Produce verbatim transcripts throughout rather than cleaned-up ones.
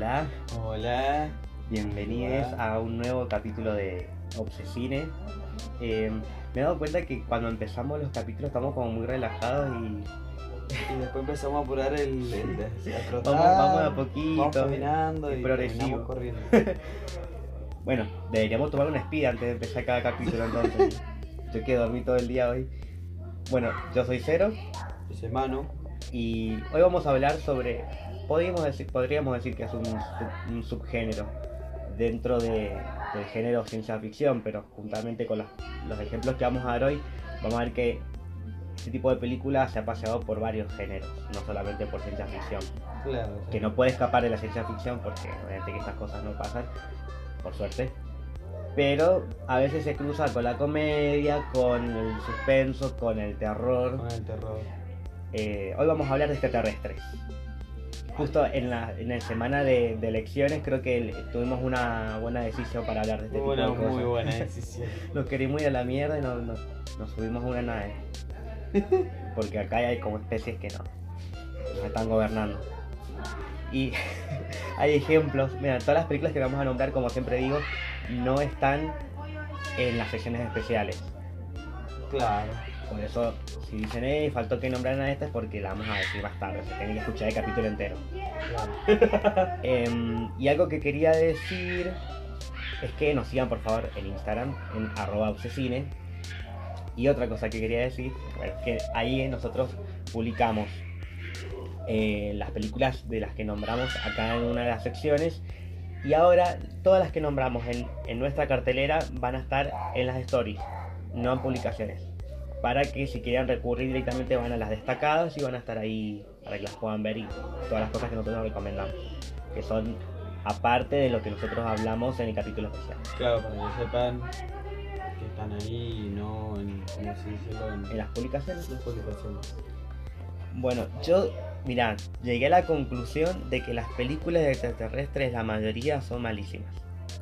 Hola, Hola. bienvenidos Hola. a un nuevo capítulo de Obsesine. Eh, me he dado cuenta que cuando empezamos los capítulos estamos como muy relajados y Y después empezamos a apurar el, el a trotar, vamos, vamos de a poquito, vamos caminando es y progresivo. terminamos corriendo. Bueno, deberíamos tomar una speed antes de empezar cada capítulo entonces. Yo que dormí todo el día hoy. Bueno, yo soy Cero Yo soy Manu. y hoy vamos a hablar sobre, podríamos decir, podríamos decir que es un, sub- un subgénero dentro de, del género ciencia ficción, pero juntamente con los, los ejemplos que vamos a dar hoy, vamos a ver que este tipo de película se ha paseado por varios géneros, no solamente por ciencia ficción. Claro. Que no puede escapar de la ciencia ficción porque obviamente que estas cosas no pasan, por suerte. Pero a veces se cruza con la comedia, con el suspenso, con el terror. Con el terror. Eh, hoy vamos a hablar de extraterrestres. Justo en la, en la semana de, de elecciones creo que el- tuvimos una buena decisión para hablar de este Una tipo de cosas. muy buena decisión. Nos queríamos ir a la mierda y nos, nos, nos subimos a una nave. Porque acá hay como especies que no nos están gobernando. Y hay ejemplos. Mira, todas las películas que vamos a nombrar, como siempre digo, no están en las secciones especiales. Claro. Por eso, si dicen, eh, faltó que nombraran a esta, es porque la vamos a decir más tarde. Se tienen que escuchar el capítulo entero. Claro. Em, y algo que quería decir es que nos sigan por favor en Instagram, en arroba obsesine. Y otra cosa que quería decir es que ahí nosotros publicamos eh, las películas de las que nombramos acá en una de las secciones. Y ahora todas las que nombramos en, en nuestra cartelera van a estar en las stories, no en publicaciones. Para que si quieran recurrir directamente van a las destacadas y van a estar ahí para que las puedan ver y todas las cosas que nosotros recomendamos. Que son aparte de lo que nosotros hablamos en el capítulo especial. Claro, para que sepan que están ahí y no en, ¿cómo se dice? En, En las publicaciones. las publicaciones. Bueno, yo, mirá, llegué a la conclusión de que las películas de extraterrestres, la mayoría son malísimas.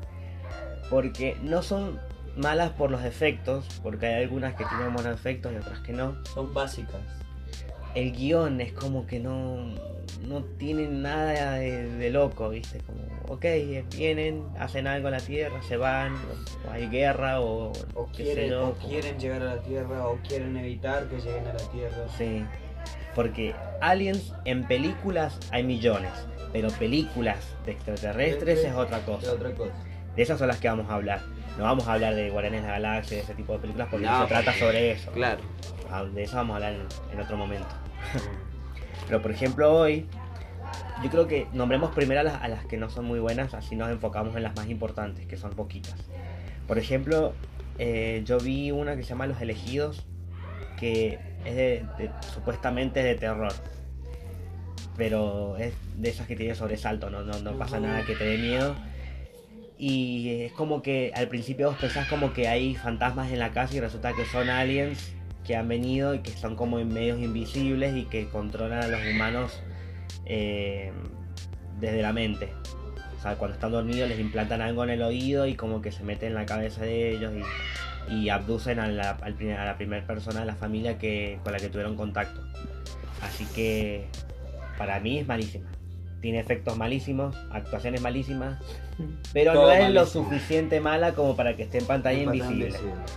Porque no son malas por los efectos, porque hay algunas que tienen buenos efectos y otras que no. Son básicas. El guión es como que no, no tienen nada de, de loco, ¿viste? Como, ok, vienen, hacen algo en la Tierra, se van, o hay guerra, o, O qué quieren, sé yo. o quieren llegar a la Tierra, o quieren evitar que lleguen a la Tierra. Sí, porque aliens en películas hay millones, pero películas de extraterrestres es otra Es cosa. otra cosa. De esas son las que vamos a hablar. No vamos a hablar de Guardianes de la Galaxia, de ese tipo de películas, porque no, No, se trata porque- sobre eso. Claro. Ah, de eso vamos a hablar en, en otro momento. Pero por ejemplo hoy, yo creo que nombremos primero a las, a las que no son muy buenas, así nos enfocamos en las más importantes, que son poquitas. Por ejemplo, eh, yo vi una que se llama Los Elegidos, que es de, de- supuestamente es de terror. Pero es de esas que tiene sobresalto, no, no, no pasa Ujú. nada que te dé miedo. Y es como que al principio vos pensás como que hay fantasmas en la casa y resulta que son aliens que han venido y que son como en medios invisibles y que controlan a los humanos eh, desde la mente. O sea, cuando están dormidos les implantan algo en el oído y como que se meten en la cabeza de ellos y, y abducen a la, al primer- a la primera persona de la familia que, con la que tuvieron contacto. Así que para mí es malísima. Tiene efectos malísimos, actuaciones malísimas, pero Todo no es lo malísimo. suficiente mala como para que esté en pantalla invisible.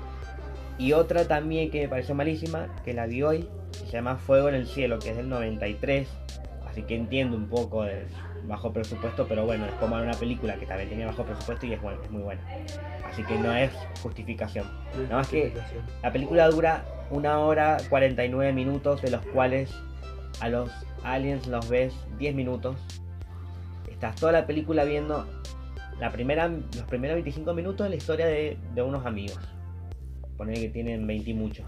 Y otra también que me pareció malísima, que la vi hoy, se llama Fuego en el Cielo, que es del noventa y tres. Así que entiendo un poco del bajo presupuesto, pero bueno, es como una película que también tiene bajo presupuesto y es, bueno, es muy buena. Así que no es justificación. Nada más que la película dura una hora cuarenta y nueve minutos, de los cuales a los aliens los ves diez minutos. Estás toda la película viendo la primera, los primeros veinticinco minutos de la historia de, de unos amigos. Poner que tienen veinte y muchos.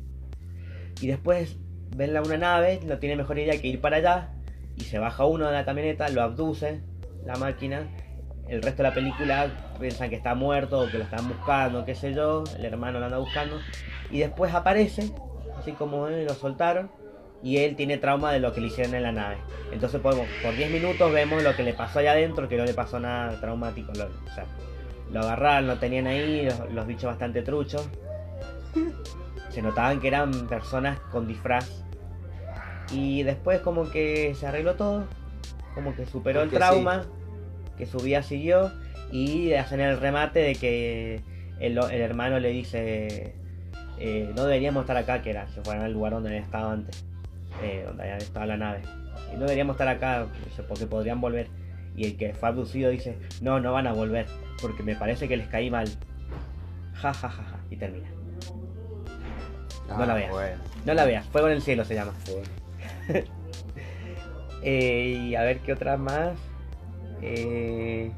Y después ven la- una nave, no tiene mejor idea que ir para allá. Y se baja uno de la camioneta, lo abduce la máquina. El resto de la película piensan que está muerto o que lo están buscando, qué sé yo. El hermano lo anda buscando. Y después aparece, así como eh, lo soltaron. Y él tiene trauma de lo que le hicieron en la nave. Entonces podemos, por diez minutos vemos lo que le pasó allá adentro, que no le pasó nada traumático. Lo, o sea, lo agarraron, lo tenían ahí, los, los bichos bastante truchos. Se notaban que eran personas con disfraz. Y después como que se arregló todo. Como que superó Porque el trauma. que su vida siguió, y hacen el remate de que el, el hermano le dice eh, no deberíamos estar acá, que era, se fueron al lugar donde habían estado antes, eh, donde había estado la nave, y no deberíamos estar acá porque podrían volver, y el que fue abducido dice no, no van a volver porque me parece que les caí mal, ja ja ja ja, y termina. Ah, no la veas, bueno. no la veas, Fuego en el cielo se llama. Sí. eh, y a ver qué otra más. eh...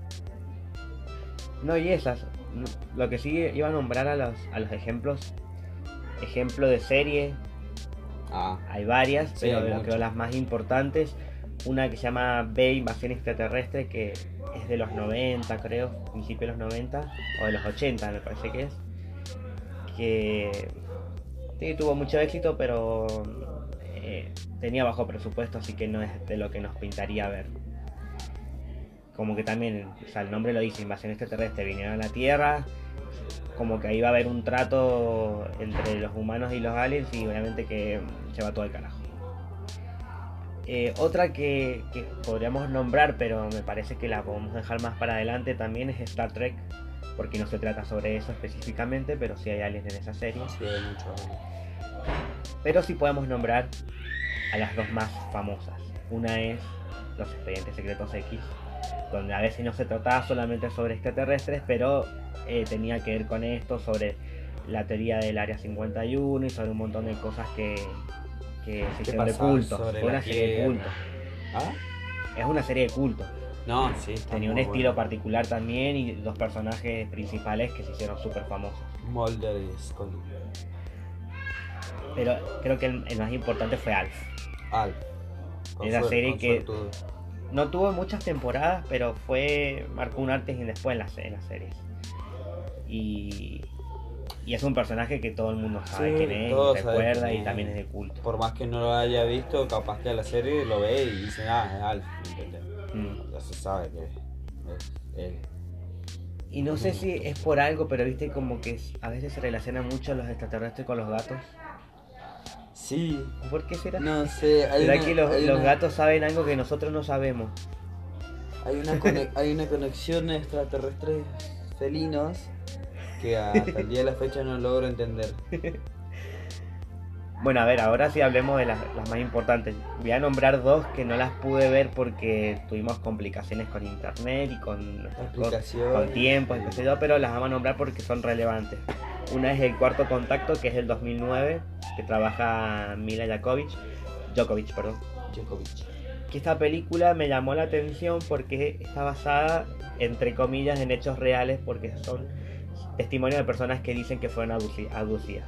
no, y esas, lo que sí iba a nombrar a los, a los ejemplos, ejemplo de serie, Ah, hay varias, sí, pero hay creo muchas. las más importantes, una que se llama B, Invasión Extraterrestre, que es de los noventa, creo, principio de los noventa, o de los ochenta me parece que es, que sí, tuvo mucho éxito, pero eh, tenía bajo presupuesto, así que no es de lo que nos pintaría ver. Como que también, o sea, el nombre lo dice, invasión extraterrestre, vinieron a la Tierra, como que ahí va a haber un trato entre los humanos y los aliens, y obviamente que se va todo el carajo. Eh, otra que, que podríamos nombrar, pero me parece que la podemos dejar más para adelante también, es Star Trek, porque no se trata sobre eso específicamente, pero sí hay aliens en esa serie. Sí, hay mucho. Pero sí podemos nombrar a las dos más famosas. Una es Los Expedientes Secretos X, donde a veces no se trataba solamente sobre extraterrestres, pero eh, tenía que ver con esto, sobre la teoría del Área cincuenta y uno y sobre un montón de cosas que, que se hicieron de culto. sobre Fue la una serie de Tierra? culto. ¿Ah? Es una serie de culto. No, sí. Está Tenía un muy estilo bueno. particular también, y dos personajes principales que se hicieron súper famosos. Mulder y Scully. Pero creo que el, el más importante fue Alf. Alf. Con Esa suer- serie con que- suertudo. No tuvo muchas temporadas, pero fue marcó un antes y un después en las, en las series. Y, y es un personaje que todo el mundo sabe Sí, quién es, todos y saben recuerda, quién y es. también es de culto. Por más que no lo haya visto, capaz que a la serie lo ve y dice, ah, es Alf. ¿Entendés? Mm. Ya se sabe que es él. Y no sé si es por algo, pero viste como que a veces se relacionan mucho los extraterrestres con los gatos. Sí. ¿Por qué será? No sé. Hay ¿Será una, que los, hay los una- gatos saben algo que nosotros no sabemos? Hay una, cone- hay una conexión extraterrestre felinos que hasta el día de la fecha no logro entender. Bueno, a ver, ahora sí hablemos de las, las más importantes. Voy a nombrar dos que no las pude ver porque tuvimos complicaciones con internet y con, nuestras cosas, Aplicaciones. con tiempos y qué sé yo, pero las vamos a nombrar porque son relevantes. Una es El Cuarto Contacto, que es del dos mil nueve, que trabaja Mila Djokovic, Djokovic, perdón. Djokovic. Que esta película me llamó la atención porque está basada, entre comillas, en hechos reales, porque son testimonios de personas que dicen que fueron abduci- abducidas.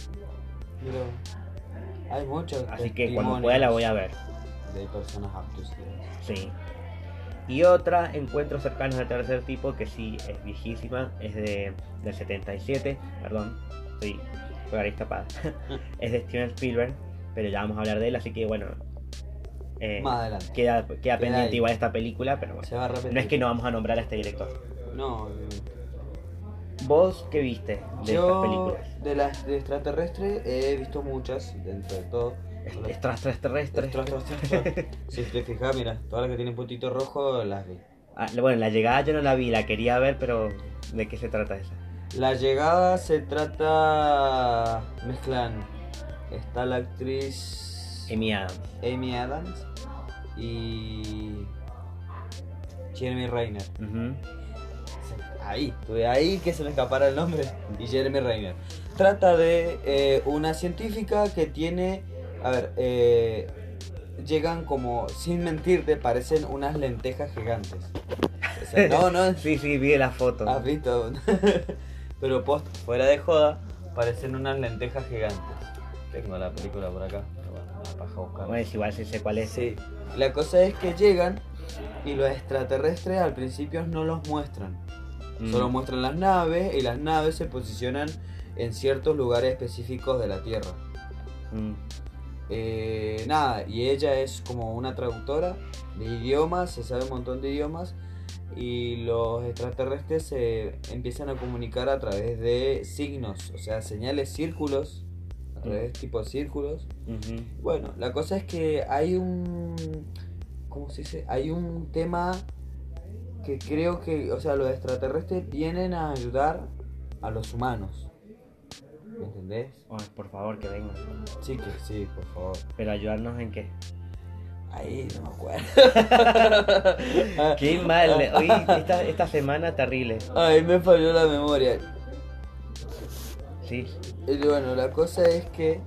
Pero hay muchos. Así que cuando pueda la voy a ver. De personas abducidas. Sí. Y otra, Encuentros cercanos del tercer tipo, que sí es viejísima, es de del setenta y siete, perdón, sí, fue ahí tapada. Es de Steven Spielberg, pero ya vamos a hablar de él, así que bueno, eh, Más adelante. queda, queda pendiente ahí. igual esta película, pero bueno, Se va a repetir. no es que no vamos a nombrar a este director. No. ¿Vos qué viste de estas Yo películas? de las de extraterrestre he visto muchas, dentro de todo. Extraterrestres. Extraterrestre. Si te fijas, mira, todas las que tienen puntito rojo las vi. Ah, bueno, La Llegada yo no la vi, la quería ver, pero ¿de qué se trata esa? La Llegada se trata. Mezclan. Está la actriz Amy Adams. Amy Adams y Jeremy Renner. Ujú. Ahí, estuve ahí que se me escapara el nombre. Y Jeremy Renner. Trata de eh, una científica que tiene. A ver, eh, llegan como, sin mentirte, parecen unas lentejas gigantes. O sea, no, no, Sí, sí, vi la foto. has visto. Pero post, fuera de joda, parecen unas lentejas gigantes. Tengo la película por acá, pero bueno, me da paja buscarla. Bueno, es igual si sé cuál es. Sí, la cosa es que llegan y los extraterrestres al principio no los muestran. Mm. Solo muestran las naves y las naves se posicionan en ciertos lugares específicos de la Tierra. Mm. Eh, nada, y ella es como una traductora de idiomas, se sabe un montón de idiomas, y los extraterrestres se empiezan a comunicar a través de signos, o sea, señales círculos, a través de tipo de círculos. Ujú. Bueno, la cosa es que hay un, ¿cómo se dice? Hay un tema que creo que, o sea, los extraterrestres vienen a ayudar a los humanos. ¿Me entendés? Oh, por favor, que vengan. Sí, que sí, por favor. ¿Pero ayudarnos en qué? Ahí no me acuerdo. Qué mal. Hoy, esta, esta semana terrible. Ay, me falló la memoria. Sí. Y bueno, la cosa es que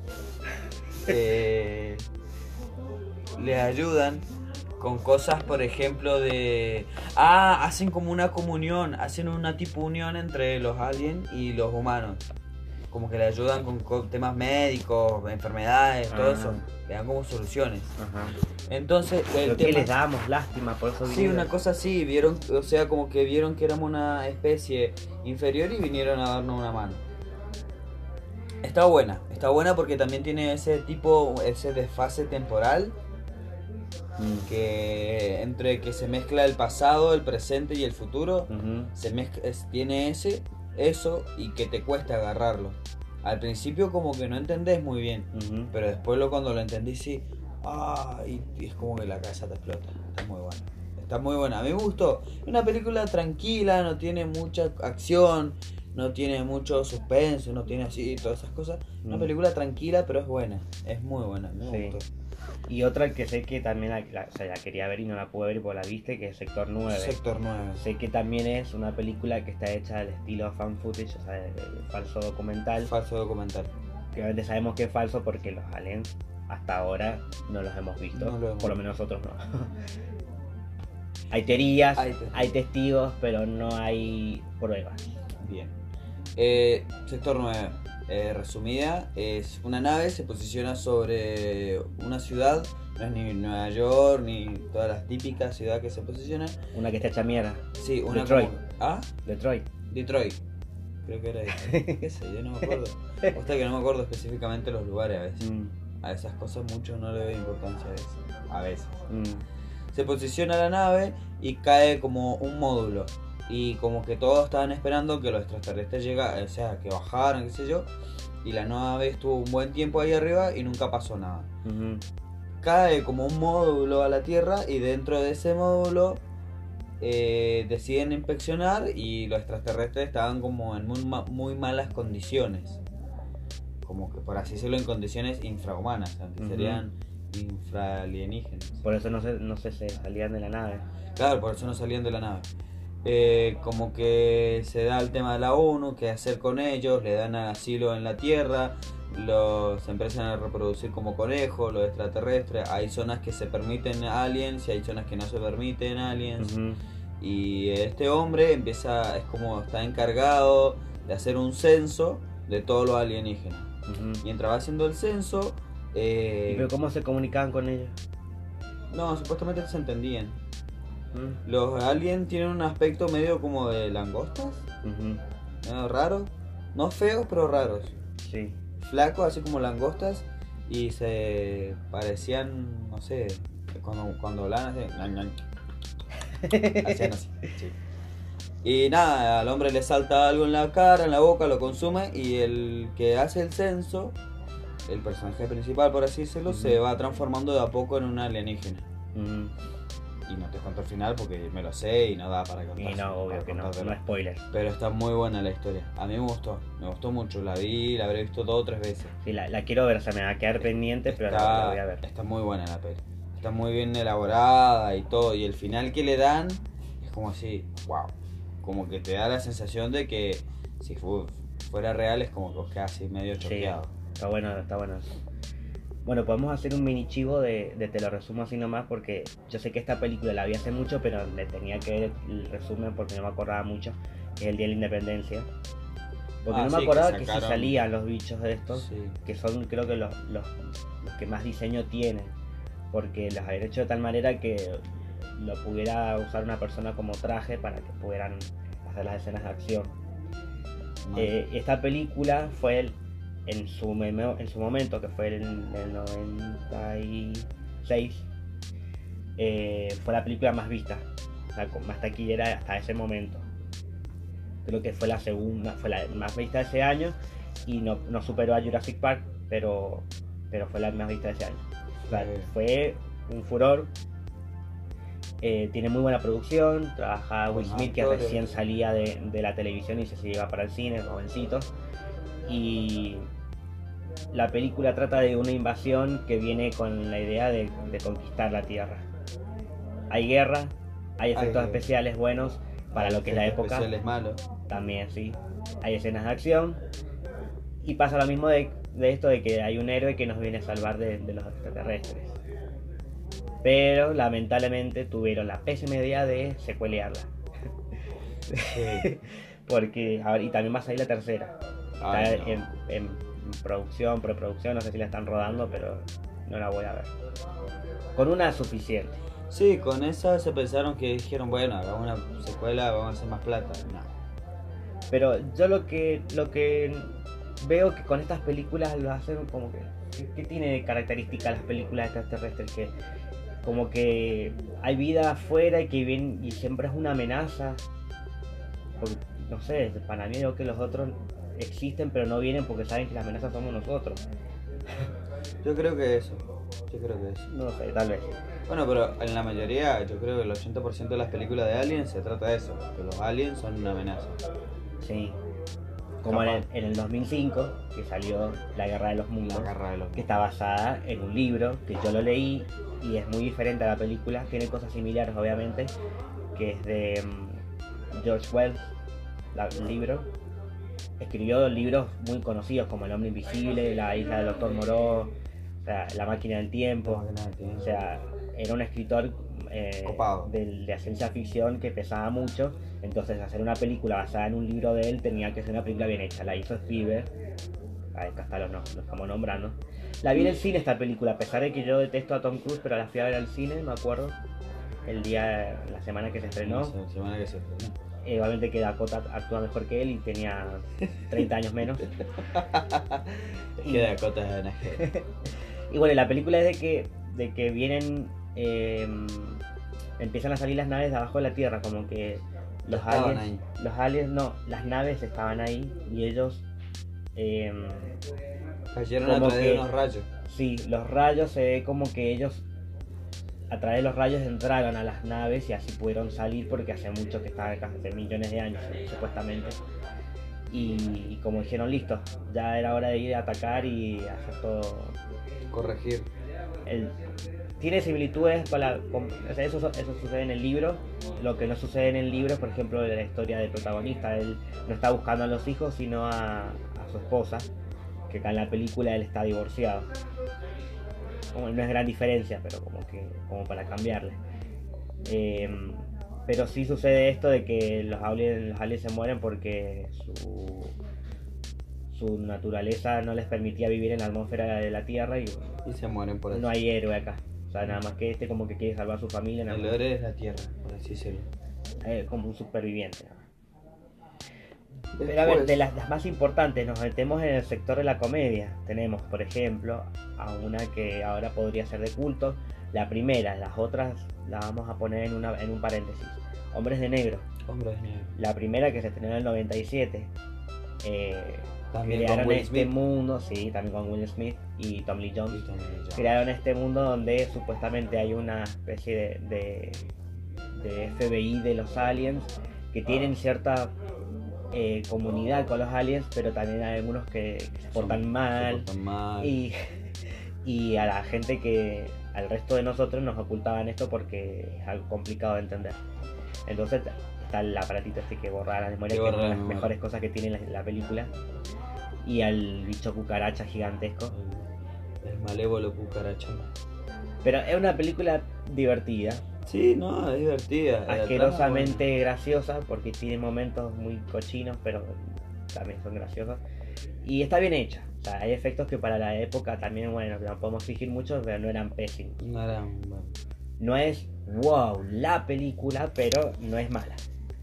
eh, les ayudan con cosas, por ejemplo, de... Ah, hacen como una comunión, hacen una tipo unión entre los aliens y los humanos. Como que le ayudan con, con temas médicos, enfermedades, todo Ah. eso. Le dan como soluciones. Ajá. Entonces, el Pero que tema... les dábamos lástima, por eso Sí, vinieron. una cosa así, vieron, o sea, como que vieron que éramos una especie inferior y vinieron a darnos una mano. Está buena, está buena porque también tiene ese tipo, ese desfase temporal Mm. que entre que se mezcla el pasado, el presente y el futuro, Ujú. se mezcla, es- tiene ese, eso y que te cuesta agarrarlo. Al principio como que no entendés muy bien, Ujú. pero después lo, cuando lo entendís sí, ah, y, y es como que la cabeza te explota. Está muy buena. Está muy buena. A mí me gustó. Es una película tranquila, no tiene mucha acción, no tiene mucho suspenso, no tiene así todas esas cosas. Una Mm. película tranquila, pero es buena. Es muy buena. Me Sí. gustó. Y otra que sé que también la, la- o sea, la quería ver y no la pude ver porque la viste, que es Sector nueve. Sector nueve. Sé que también es una película que está hecha al estilo fan footage, o sea, de, de falso documental. Falso documental. Que obviamente sabemos que es falso porque los aliens hasta ahora no los hemos visto. No lo hemos por lo menos nosotros no. Hay teorías, Hay hay, testigos. testigos, pero no hay pruebas. Bien. Eh, sector nueve. Eh, resumida, es una nave, se posiciona sobre una ciudad, no es ni Nueva York ni todas las típicas ciudades que se posicionan. Una que está hecha mierda. Sí, una Detroit. como- ¿Ah? Detroit. Detroit. Creo que era Detroit. ¿Qué sé? Yo no me acuerdo. O sea que no me acuerdo específicamente los lugares a veces. Mm, A esas cosas mucho no le doy importancia a veces. A veces. mm, Se posiciona la nave y cae como un módulo. Y como que todos estaban esperando que los extraterrestres llegaran, o sea, que bajaran, qué sé yo. Y la nave estuvo un buen tiempo ahí arriba y nunca pasó nada. ujú. Cae como un módulo a la Tierra y dentro de ese módulo eh, deciden inspeccionar y los extraterrestres estaban como en muy, ma- muy malas condiciones. Como que por así decirlo, en condiciones infrahumanas, aunque Ujú. serían infraalienígenas. Por eso no se, no se, se salían de la nave. Claro, por eso no salían de la nave. Eh, como que se da el tema de la ONU, qué hacer con ellos, le dan asilo en la Tierra, los se empiezan a reproducir como conejos, los extraterrestres, hay zonas que se permiten aliens y hay zonas que no se permiten aliens. Ujú. Y este hombre empieza, es como está encargado de hacer un censo de todos los alienígenas. Ujú. Mientras va haciendo el censo, eh, ¿Y pero cómo se comunicaban con ellos? no, supuestamente se entendían. Mm, Los aliens tienen un aspecto medio como de langostas, ujú. medio raro, no feos pero raros, Sí. flacos así como langostas y se parecían, no sé, cuando, cuando hablaban hacían, hacían así. Sí. Y nada, al hombre le salta algo en la cara, en la boca, lo consume y el que hace el censo, el personaje principal por así decirlo, Ujú. se va transformando de a poco en un alienígena. Ujú. Y no te cuento el final porque me lo sé y no da para contar. Y no, obvio que no, no spoiler. Pero está muy buena la historia. A mí me gustó, me gustó mucho. La vi, la habré visto dos o tres veces. Sí, la, la quiero ver, o sea, me va a quedar pendiente, pero la, la Está, voy a ver. está muy buena la peli. Está muy bien elaborada y todo. Y el final que le dan es como así, wow. Como que te da la sensación de que si fu- fuera real es como que os quedas así medio Sí, choqueado. está bueno, está bueno. Bueno, podemos hacer un mini chivo de, de te lo resumo así nomás porque yo sé que esta película la vi hace mucho, pero le tenía que ver el resumen porque no me acordaba mucho, que es el Día de la Independencia. Porque Ah, no sí, me que acordaba que, si sacaron- salían los bichos de estos, Sí. que son creo que los, los, los que más diseño tienen, porque los habían hecho de tal manera que lo pudiera usar una persona como traje para que pudieran hacer las escenas de acción. No. Eh, esta película fue el- en, su memo- en su momento, que fue en el noventa y seis, eh, fue la película más vista, o sea, con más taquillera hasta ese momento. Creo que fue la segunda, fue la más vista de ese año y no, no superó a Jurassic Park, pero, pero fue la más vista de ese año. O sea, Sí. fue un furor Eh, tiene muy buena producción, trabaja Will Buenos Smith, que actores. recién salía de, de la televisión y se iba para el cine, jovencito. Y la película trata de una invasión que viene con la idea de, de conquistar la Tierra. Hay guerra, hay efectos Hay- especiales buenos para lo que es la época. Especiales malos. También, sí. Hay escenas de acción. Y pasa lo mismo de, de esto de que hay un héroe que nos viene a salvar de, de los extraterrestres. Pero lamentablemente tuvieron la pésima idea de secuelearla. Sí. Porque, a ver, y también va a salir la tercera. Ay, Está no. en, en producción, preproducción, no sé si la están rodando, pero no la voy a ver. Con una suficiente. Sí, con esa se pensaron que dijeron, bueno, hagamos una secuela, vamos a hacer más plata. No. Pero yo lo que lo que veo que con estas películas lo hacen como que... ¿Qué, qué tiene de característica las películas extraterrestres? Que como que hay vida afuera y que viene, y siempre es una amenaza. Porque, no sé, para mí creo que los otros existen pero no vienen porque saben que las amenazas somos nosotros. Yo creo que eso. Yo creo que eso. No sé, tal vez. Bueno, pero en la mayoría, yo creo que el ochenta por ciento de las películas de aliens se trata de eso, que los aliens son una amenaza. Sí. Como en el, en el dos mil cinco, que salió La Guerra de los Mundos, La garra de los que está basada en un libro que yo lo leí y es muy diferente a la película. Tiene cosas similares, obviamente, que es de um, George Wells, la- el libro. Escribió libros muy conocidos como El Hombre Invisible, La Isla del Doctor Moreau, o sea, La Máquina del Tiempo. O sea, era un escritor eh, Copado. de, de ciencia ficción que pesaba mucho. Entonces, hacer una película basada en un libro de él tenía que ser una película bien hecha. La hizo Spielberg. Acá está, lo, lo estamos nombrando. La vi en el cine esta película, a pesar de que yo detesto a Tom Cruise, pero la fui a ver al cine, me acuerdo. El día, la semana que se estrenó. La semana que se estrenó. Eh, obviamente que Dakota actúa mejor que él y tenía treinta años menos. Y- Que Dakota es Anaheim. Y bueno, la película es de que, de que vienen, eh, empiezan a salir las naves de abajo de la Tierra, como que los Estaban aliens, los aliens, no, las naves estaban ahí y ellos, eh, Cayeron a Como través que- de unos rayos. sí, los rayos se ve como que ellos a través de los rayos entraron a las naves y así pudieron salir porque hace mucho que estaban, hace millones de años supuestamente. Y, y como dijeron, listo, ya era hora de ir a atacar y hacer todo. Corregir. El, tiene similitudes con la. Con, o sea, eso, eso sucede en el libro. Lo que no sucede en el libro es, por ejemplo, la historia del protagonista. Él no está buscando a los hijos, sino a, a su esposa. Que acá en la película él está divorciado. Como, no es gran diferencia, pero como que como para cambiarle. Eh, pero sí sucede esto de que los aliens, los aliens se mueren porque su, su naturaleza no les permitía vivir en la atmósfera de la Tierra y Y se mueren por eso. no hay héroe acá. O sea, nada más que este como que quiere salvar a su familia, nada El más. héroe es la tierra, por así decirlo. Eh, como un superviviente. Pero a ver, de las, las más importantes, nos metemos en el sector de la comedia. Tenemos, por ejemplo, a una que ahora podría ser de culto. La primera, las otras las vamos a poner en, una, en un paréntesis. Hombres de Negro. Hombres Negros. La primera que se estrenó en el noventa y siete. Eh, También crearon con Will este Smith. mundo, sí, también con Will Smith y Tom Lee Jones. Y Tommy Lee Jones. Crearon este mundo donde supuestamente hay una especie de, de, de F B I de los aliens que tienen cierta eh, comunidad con los aliens, pero también hay algunos que, que se portan Se mal portan mal. y, y a la gente que al resto de nosotros nos ocultaban esto porque es algo complicado de entender. Entonces está el aparatito este que borra la memoria, Que que es borra una de la las memoria. mejores cosas que tiene la, la película, y al bicho cucaracha gigantesco. El, el malévolo cucaracha. Pero es una película divertida, Sí, no, es divertida. La asquerosamente graciosa, porque tiene momentos muy cochinos, pero también son graciosos. Y está bien hecha. O sea, hay efectos que para la época también, bueno, no podemos exigir mucho, pero no eran pésimos. trama, bueno, no era un- bueno. No es wow la película, pero no es mala.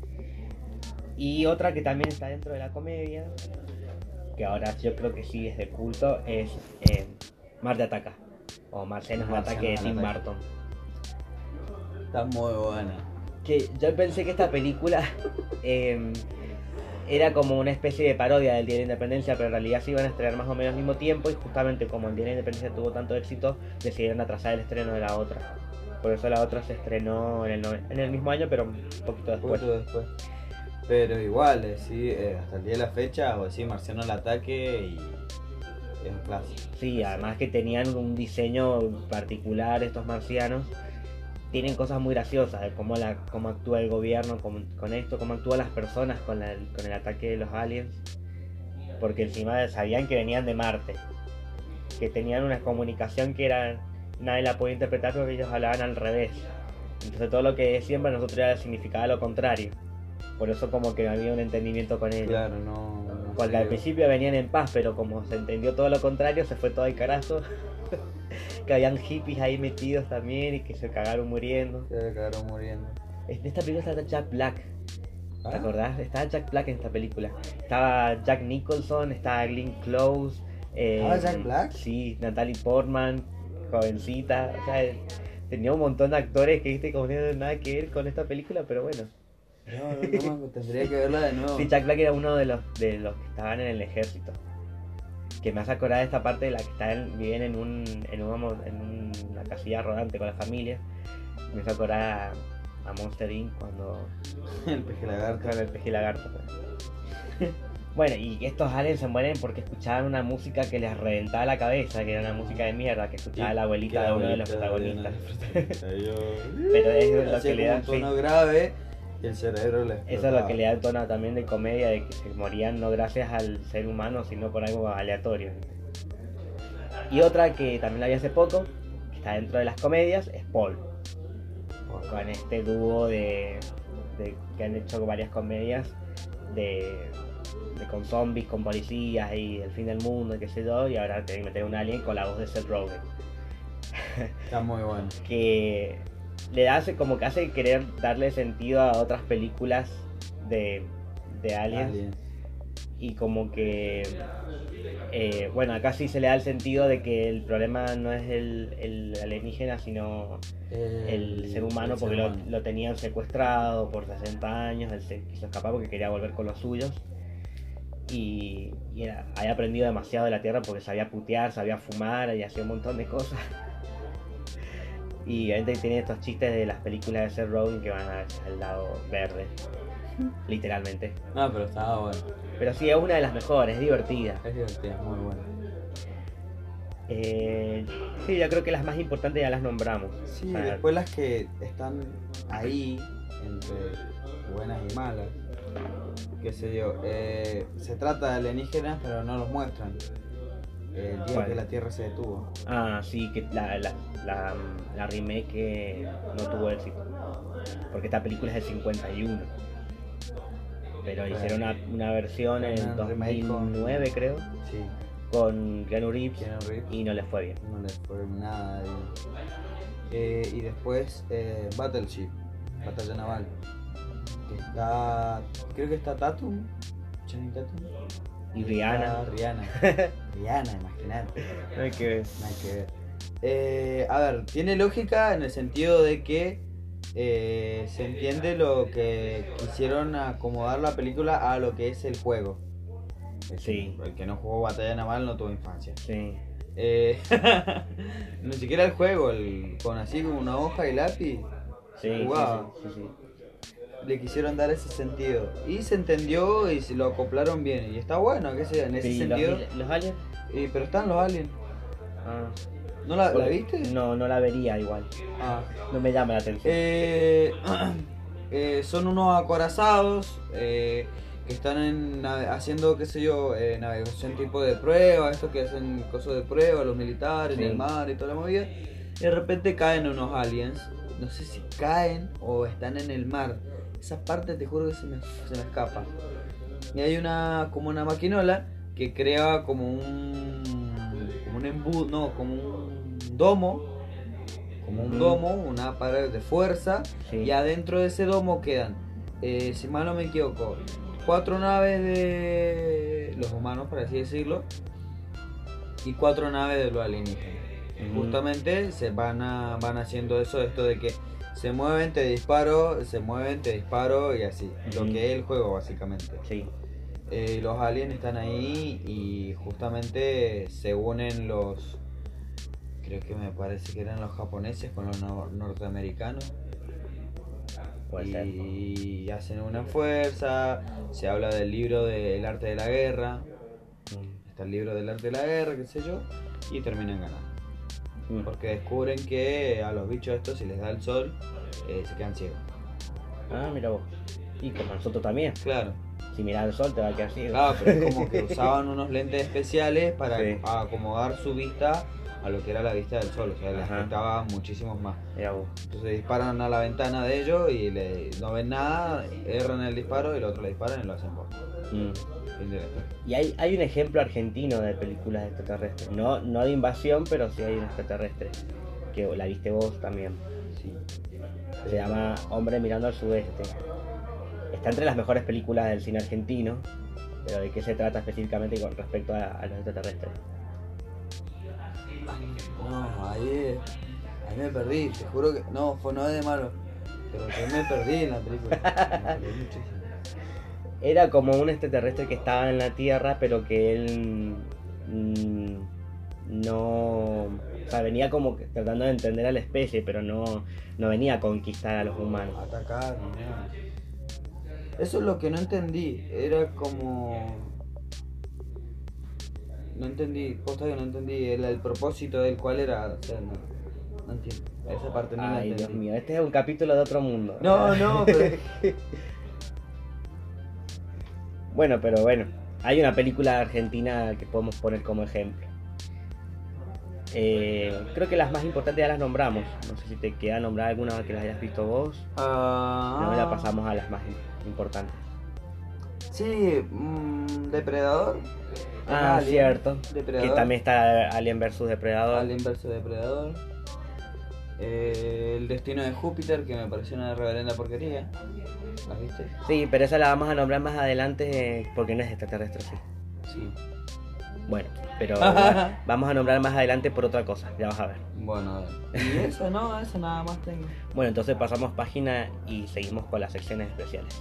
Y otra que también está dentro de la comedia, que ahora yo creo que sí es de culto, es eh, Marte Ataca. O Marcianos al Ataque de Marcianos al Tim Ataque. Burton. Está muy buena. Que yo pensé que esta película eh, era como una especie de parodia del Día de la Independencia, pero en realidad se iban a estrenar más o menos al mismo tiempo, y justamente como el Día de la Independencia tuvo tanto éxito, decidieron atrasar el estreno de la otra. Por eso la otra se estrenó en el, nove- en el mismo año, pero un poquito Un después. poquito después. Pero igual, eh, sí, eh, hasta el día de la fecha, o decir Marciano al ataque y es un clásico. Sí, además que tenían un diseño particular estos marcianos. Tienen cosas muy graciosas de cómo, la, cómo actúa el gobierno con, con esto, cómo actúan las personas con, la- con el ataque de los aliens. Porque encima sabían que venían de Marte. Que tenían una comunicación que era nadie la podía interpretar porque ellos hablaban al revés. Entonces todo lo que decían para nosotros era significaba lo contrario. Por eso como que había un entendimiento con ellos. Claro, no. no Porque sé. al principio venían en paz, pero como se entendió todo lo contrario, se fue todo al carajo. Que habían hippies ahí metidos también y que se cagaron muriendo. Se quedaron muriendo. En esta película estaba Jack Black. ¿Te ¿Ah? acordás? Estaba Jack Black en esta película. Estaba Jack Nicholson, estaba Glenn Close. eh, ¿Estaba Jack Black? Sí, Natalie Portman, jovencita. O sea, tenía un montón de actores que viste como no tienen nada que ver con esta película, pero bueno. No, no, no, me- tendría que verla de nuevo. Sí, Jack Black era uno de los de los que estaban en el ejército. Que me hace acordar de esta parte de la que está en- viven en un en, un, en una casilla rodante con la familia. Me hace acordar a, a Monster incorporated cuando El peje lagarto. con el peje lagarto. Bueno, y estos aliens se mueren porque escuchaban una música que les reventaba la cabeza, que era una música de mierda que escuchaba la abuelita de uno de los protagonistas. Pero es lo que le da, un tono sí. grave y el cerebro le Eso es lo que le da el tono también de comedia, de que se morían no gracias al ser humano, sino por algo aleatorio. Y otra que también la vi hace poco, que está dentro de las comedias, es Paul. Con este dúo de, de que han hecho varias comedias de, de con zombies, con policías y el fin del mundo, qué sé yo, y ahora tienen que meter un alien con la voz de Seth Rogen. Está muy bueno. Que le hace como que hace querer darle sentido a otras películas de, de aliens. Aliens. Y como que eh, bueno, acá sí se le da el sentido de que el problema no es el, el alienígena, sino el ser humano, el porque ser lo, humano. lo tenían secuestrado por sesenta años, él se quiso escapar porque quería volver con los suyos. Y, y era- había aprendido demasiado de la Tierra porque sabía putear, sabía fumar y hacía un montón de cosas. Y obviamente tiene estos chistes de las películas de Seth Rogen que van a- al lado verde, literalmente. No, pero estaba bueno. Pero sí, es una de las mejores, es divertida. Es divertida, muy buena. Eh, sí, yo creo que las más importantes ya las nombramos. Sí, O sea, después las que están ahí, entre buenas y malas, qué sé yo, eh, se trata de alienígenas pero no los muestran. El día ¿Cuál? que la Tierra se detuvo. Ah, sí, que la, la, la, la remake que no tuvo éxito. Porque esta película es del cincuenta y uno. Pero Bueno. hicieron una, una versión en Una dos remake mil con- nueve, creo, Sí, con Keanu Reeves, Keanu Reeves. y no les fue bien. No le fue nada bien. Eh, y después eh, Battleship, Batalla Naval. Que está. Creo que está Tatum. Channing Tatum. Y Rihanna. Está Rihanna. Rihanna, imagínate. No hay que ver. Nada que ver. Eh, a ver, tiene lógica en el sentido de que eh, se entiende lo que quisieron acomodar la película a lo que es el juego. El, Sí. el que no jugó Batalla Naval no tuvo infancia. Sí. Eh, ni siquiera el juego, el, con así con una hoja y lápiz, Sí, sí, jugaba. sí, sí, sí. Le quisieron dar ese sentido. Y se entendió y se lo acoplaron bien. Y está bueno, que sea, en ese Sí, sentido. los, los aliens. Y- pero están los aliens. Ah, ¿No la, la porque- viste? No, no la vería igual. Ah. No me llama la atención. Eh, eh, son unos acorazados eh, que están en, nave- haciendo, qué sé yo, eh, navegación tipo de prueba, estos que hacen cosas de prueba, los militares Sí. en el mar y toda la movida. Y de repente caen unos aliens. No sé si caen o están en el mar. Esa parte te juro que se me, se me escapa. Y hay una como una maquinola que crea como un como un embudo, no, como un domo, como un Ujú. domo, una pared de fuerza. Sí. Y adentro de ese domo quedan, eh, si mal no me equivoco, cuatro naves de los humanos, por así decirlo, y cuatro naves de los alienígenas. Ujú. Justamente se van a, van haciendo eso, esto de que se mueven, te disparo, se mueven, te disparo y así. Lo Ujú. que es el juego básicamente. Sí. Eh, los aliens están ahí y justamente se unen los creo que me parece que eran los japoneses con los no- norteamericanos. Puede ser. Y hacen una fuerza, se habla del libro del arte de la guerra, Mm. está el libro del arte de la guerra, qué sé yo, y terminan ganando. Mm. Porque descubren que a los bichos estos, si les da el sol, eh, se quedan ciegos. Ah, mira vos. Y como nosotros también. Claro, Si miras el sol te va a quedar ciego. claro, pero es como que usaban unos lentes especiales para Sí. acomodar su vista a lo que era la vista del sol, o sea, les Ajá. afectaba muchísimo más. Mira vos. Entonces disparan a la ventana de ellos y le, no ven nada, erran el disparo y el otro le disparan y lo hacen por. Mm. Fin de la historia. Y hay, hay un ejemplo argentino de películas extraterrestres. No, no de invasión, pero sí hay un extraterrestre. Que la viste vos también. Sí. Se llama Hombre mirando al sudeste. Está entre las mejores películas del cine argentino. Pero ¿de qué se trata específicamente con respecto a, a los extraterrestres? No, ahí, ahí me perdí, te juro que. No, fue no es de malo. Pero que me perdí en la película. Me perdí muchísimo. Era como un extraterrestre que estaba en la Tierra, pero que él mm, no... O sea, venía como que tratando de entender a la especie, pero no, no venía a conquistar a los humanos. Atacar, ni nada. Eso es lo que no entendí. Era como. No entendí, posta que no entendí el, el propósito del cual era. O sea, no, no entiendo. Esa parte no la Ay, entendí. Dios mío, este es un capítulo de otro mundo. No, no, pero. Bueno, pero bueno, hay una película argentina que podemos poner como ejemplo. Eh, creo que las más importantes ya las nombramos. No sé si te queda nombrar alguna que las hayas visto vos. Ah, No, ya pasamos a las más importantes. Sí, mm, Depredador. Ah, Alien, cierto. Depredador. Que también está Alien versus Depredador. Alien versus Depredador. Eh, el destino de Júpiter, que me pareció una reverenda porquería. ¿Las viste? Sí, pero esa la vamos a nombrar más adelante eh, porque no es extraterrestre, sí. Sí. Bueno, pero va- vamos a nombrar más adelante por otra cosa, ya vas a ver. Bueno, y eso no, eso nada más tengo. Bueno, entonces pasamos página y seguimos con las secciones especiales.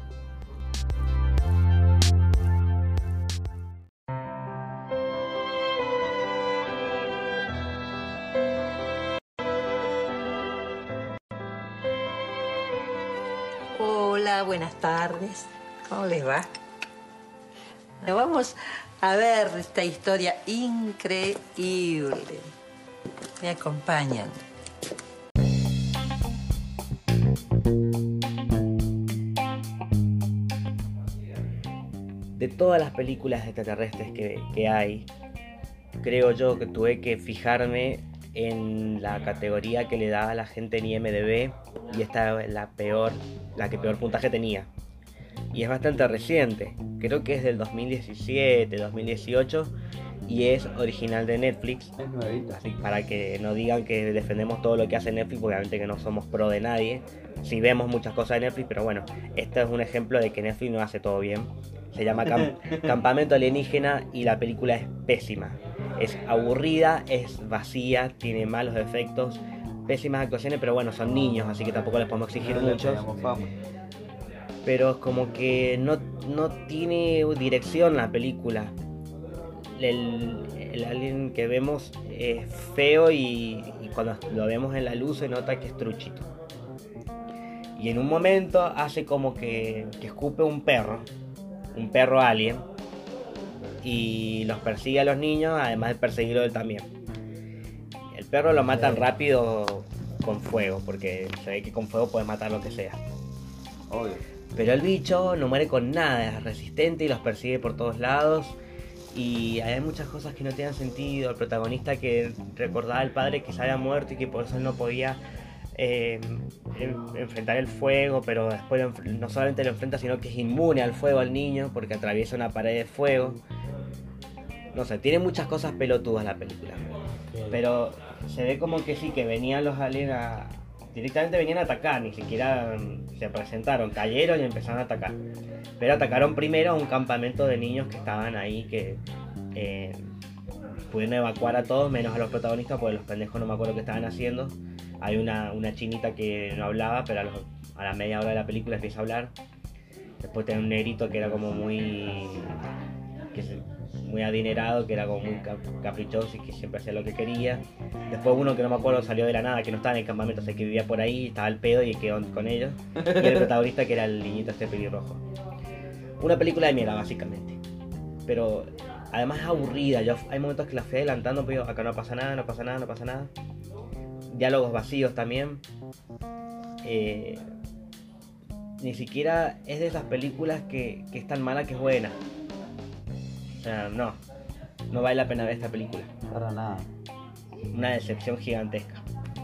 Hola, buenas tardes. ¿Cómo les va? Bueno, vamos a ver esta historia increíble. Me acompañan. De todas las películas extraterrestres que, que hay, creo yo que tuve que fijarme en la categoría que le daba la gente en I M D B y esta es la peor, la que peor puntaje tenía. Y es bastante reciente, creo que es del dos mil diecisiete, dos mil dieciocho y es original de Netflix. Es nuevita. Así para que no digan que defendemos todo lo que hace Netflix, porque obviamente que no somos pro de nadie. Sí vemos muchas cosas de Netflix, pero bueno, este es un ejemplo de que Netflix no hace todo bien. Se llama Cam- Campamento Alienígena y la película es pésima. Es aburrida, es vacía, tiene malos efectos, pésimas actuaciones, pero bueno, son niños, así que tampoco les podemos exigir No le mucho. pegamos fama. Pero es como que no, no tiene dirección la película. El, el alien que vemos es feo y, y cuando lo vemos en la luz se nota que es truchito. Y en un momento hace como que, que escupe un perro, un perro alien, y los persigue a los niños, además de perseguirlo él también. El perro lo matan rápido con fuego, porque se ve que con fuego puede matar lo que sea. Obvio. Pero el bicho no muere con nada, es resistente y los persigue por todos lados. Y hay muchas cosas que no tienen sentido. El protagonista que recordaba al padre que se había muerto y que por eso él no podía eh, en- enfrentar el fuego, pero después lo enf- no solamente lo enfrenta, sino que es inmune al fuego al niño porque atraviesa una pared de fuego. No sé, tiene muchas cosas pelotudas la película. Pero se ve como que sí, que venían los aliens a... Directamente venían a atacar, ni siquiera mm, se presentaron, cayeron y empezaron a atacar. Pero atacaron primero a un campamento de niños que estaban ahí, que eh, pudieron evacuar a todos, menos a los protagonistas, porque los pendejos no me acuerdo qué estaban haciendo. Hay una, una chinita que no hablaba, pero a, los- a la media hora de la película empieza a hablar. Después tenía un negrito que era como muy... que se- muy adinerado, que era como muy caprichoso y que siempre hacía lo que quería. Después uno que no me acuerdo salió de la nada, que no estaba en el campamento, o sea, que vivía por ahí, estaba al pedo y quedó con ellos. Y el protagonista que era el niñito este pelirrojo. Una película de mierda, básicamente. Pero además es aburrida. Yo, hay momentos que la fui adelantando, pero acá no pasa nada, no pasa nada, no pasa nada. Diálogos vacíos también. Eh, ni siquiera es de esas películas que, que es tan mala que es buena. O sea, no. No vale la pena ver esta película. Para nada. Una decepción gigantesca.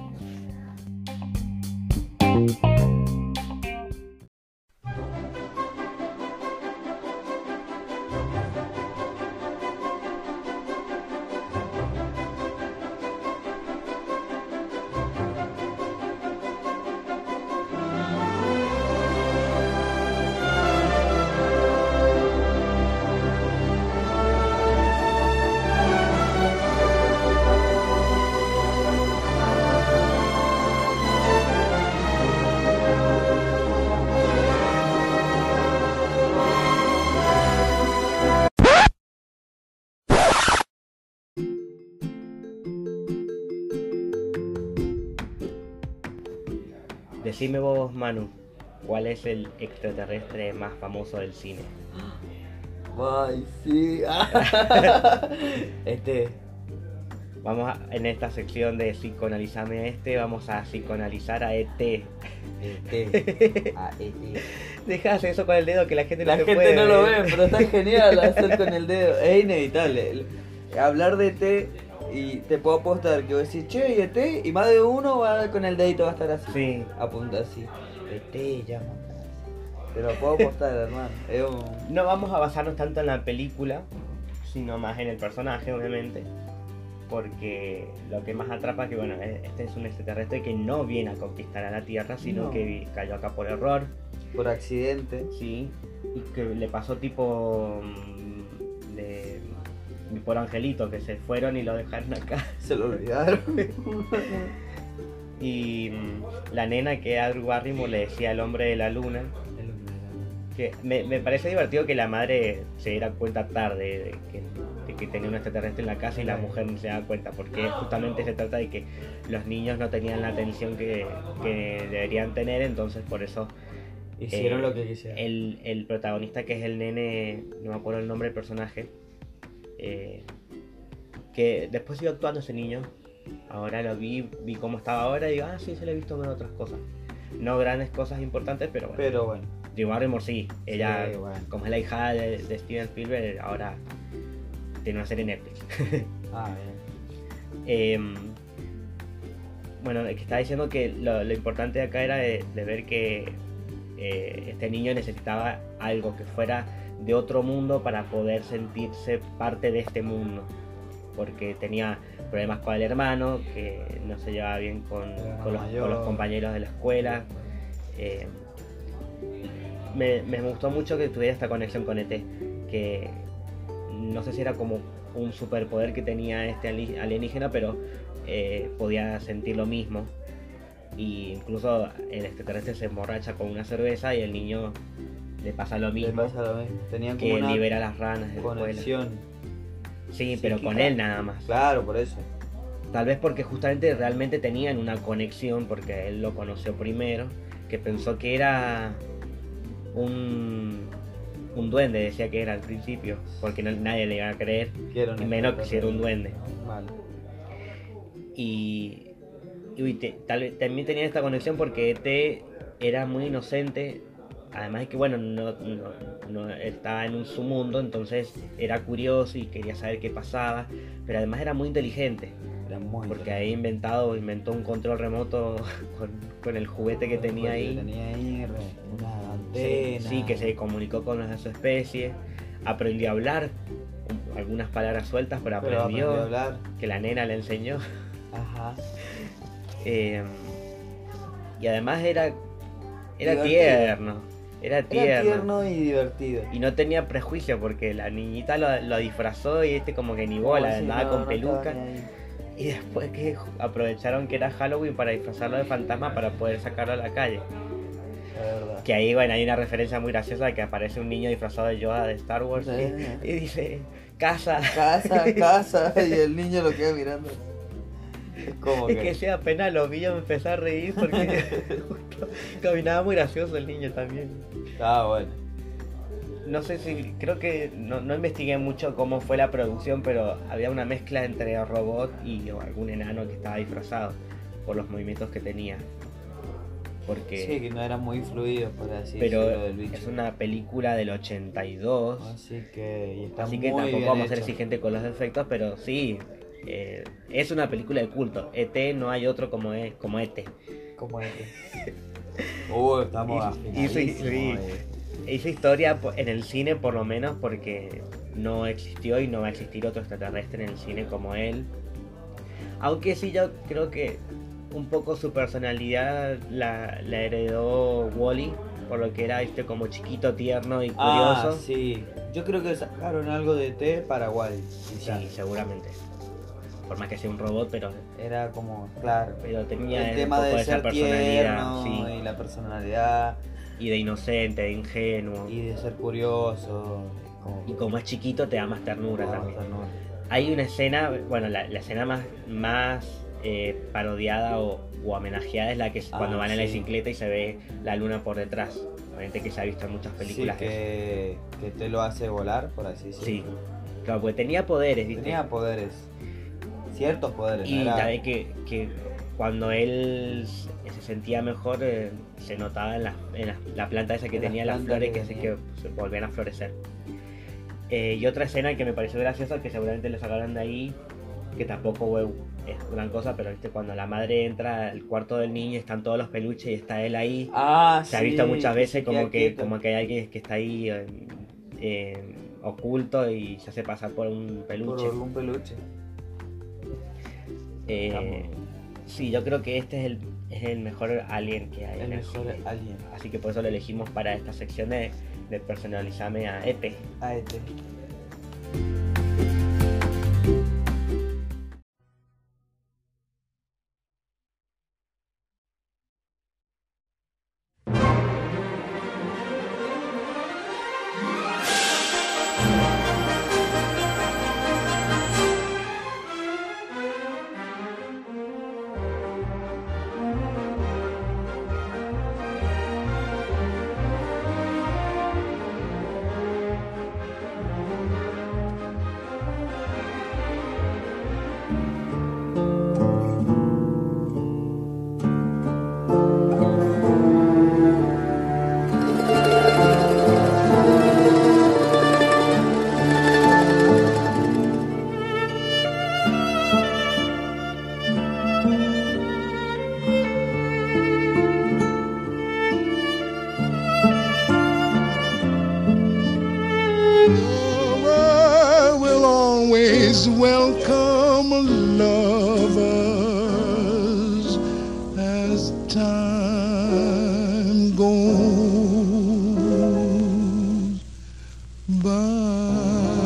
Decime vos, Manu, ¿cuál es el extraterrestre más famoso del cine? Ay, sí. Este. Vamos a, en esta sección de psicoanalizame a este, vamos a psicoanalizar a E T. E T. A E T. Deja de hacer eso con el dedo que la gente no La se gente puede no lo ver. ve, pero está genial hacer con el dedo. Es inevitable. El- Hablar de E T y te puedo apostar que voy a decir, che, y E T, y más de uno va con el dedito va a estar así. Sí. Apunta así. E T, llama. Te lo puedo apostar, hermano. Es un... No vamos a basarnos tanto en la película, sino más en el personaje, obviamente. Porque lo que más atrapa es que, bueno, este es un extraterrestre que no viene a conquistar a la Tierra, sino No. que cayó acá por error, por accidente. sí, y que le pasó tipo mm, de mi por angelito, que se fueron y lo dejaron acá. Se lo olvidaron. Y mm, la nena que a Drew Barrymore le decía el hombre de la luna, que me, me parece divertido que la madre se diera cuenta tarde de que, de que tenía un extraterrestre en la casa y la mujer no se da cuenta, porque justamente se trata de que los niños no tenían la atención que, que deberían tener, entonces por eso Hicieron eh, lo que quisieron. el, el protagonista, que es el nene, no me acuerdo el nombre del personaje, eh, que después siguió actuando ese niño. Ahora lo vi, vi cómo estaba ahora y digo, ah, sí, se le he visto en otras cosas. No grandes cosas importantes, pero bueno. Pero bueno. Drew Barrymore sí, ella, Sí, bueno. como es la hija de, de Steven Spielberg, ahora tiene una serie en Netflix. Ah, bien. eh, bueno, que estaba diciendo que lo, lo importante de acá era de, de ver que eh, este niño necesitaba algo que fuera de otro mundo para poder sentirse parte de este mundo, porque tenía problemas con el hermano, que no se llevaba bien con, con, los, con los compañeros de la escuela. eh, me, me gustó mucho que tuviera esta conexión con E T, que no sé si era como un superpoder que tenía este ali- alienígena, pero eh, podía sentir lo mismo. Y incluso el extraterrestre se emborracha con una cerveza y el niño le pasa lo Le mismo, pasa lo mismo. Tenían como que una libera las ranas de la escuela. conexión. Sí, pero con psíquica. él nada más. Claro, por eso. Tal vez porque justamente realmente tenían una conexión, porque él lo conoció primero, que pensó que era un, un duende, decía que era al principio, porque no- nadie le iba a creer, Quiero y menos que si era un duende. Vale. Y, y uy, te- tal vez también tenía esta conexión porque E T era muy inocente, además de que bueno, no, no, no estaba en un su mundo, entonces era curioso y quería saber qué pasaba, pero además era muy inteligente, Era muy porque había inventado, inventó un control remoto con, con el juguete que tenía ahí. Tenía ahí re- una Sí, antena. sí, que se comunicó con los de su especie, aprendió a hablar, un- algunas palabras sueltas, pero Pero aprendió, aprendió a hablar. que la nena le enseñó. Ajá. Eh, y además era, era Divertido. tierno, era Era tierno. tierno y divertido. Y no tenía prejuicio porque la niñita lo, lo disfrazó y este como que ni bola, No, sí, andaba no, con no peluca. estaba ni ahí. Y después que aprovecharon que era Halloween para disfrazarlo de fantasma para poder sacarlo a la calle. La verdad. Que ahí, bueno, hay una referencia muy graciosa de que aparece un niño disfrazado de Yoda de Star Wars Sí. y, y dice, casa. Casa, casa, y el niño lo queda mirando. Es como Es que... que sí, apenas lo vi yo me empecé a reír porque justo caminaba muy gracioso el niño también. Ah, bueno. No sé si, creo que no, no investigué mucho cómo fue la producción, pero había una mezcla entre robot y algún enano que estaba disfrazado por los movimientos que tenía. Porque, Sí, que no era muy fluido, por así pero decirlo, del bicho. es una película del ochenta y dos, Así que, y está así muy que tampoco bien vamos a ser hecho. exigentes con los efectos, pero sí, eh, es una película de culto. E T no hay otro como, es, como E T. Como es. Uh, estamos Hizo- hizo- afinadísimos. sí. eh. Hizo historia po- en el cine por lo menos porque no existió y no va a existir otro extraterrestre en el cine como él. Aunque sí, yo creo que un poco su personalidad la, la heredó Wall-E, por lo que era este como chiquito, tierno y Ah, curioso. sí. Yo creo que sacaron algo de té para Wall-E. Sí, seguramente. Por más que sea un robot, pero, Era como, claro. pero tenía El un tema poco de de esa ser personalidad, tierno sí, y la personalidad y de inocente, de ingenuo. y de ser curioso. Como, Y como es chiquito te da más ternura Ah, también. ternura. Hay una escena, bueno, la, la escena más, más eh, parodiada o, o homenajeada es la que es Ah, cuando van en la sí. bicicleta y se ve la luna por detrás. Obviamente que se ha visto en muchas películas. Sí, que, que te lo hace volar, por así decirlo. Sí, claro, porque tenía poderes, ¿viste? Tenía poderes. Ciertos poderes. Y no era- ya ve que, que cuando él se sentía mejor, eh, se notaba en la, en la, la planta esa que En las tenía las plantas flores que que, se, tenía. que se volvían a florecer. Eh, y otra escena que me pareció graciosa, que seguramente le sacaron de ahí, que tampoco fue- es gran cosa, pero viste cuando la madre entra al cuarto del niño, están todos los peluches y está él ahí. Ah, Se ha sí, visto muchas que veces se como queda que, quieto. como que hay alguien que está ahí eh, eh, oculto y se hace pasar por un Por peluche. algún peluche. Eh, Estamos- sí, yo creo que este es el, es el mejor alien que hay El en el mejor cine. alien. Así que por eso lo elegimos para esta sección de, de personalizarme a E T. A este. I will always welcome lovers as time goes by.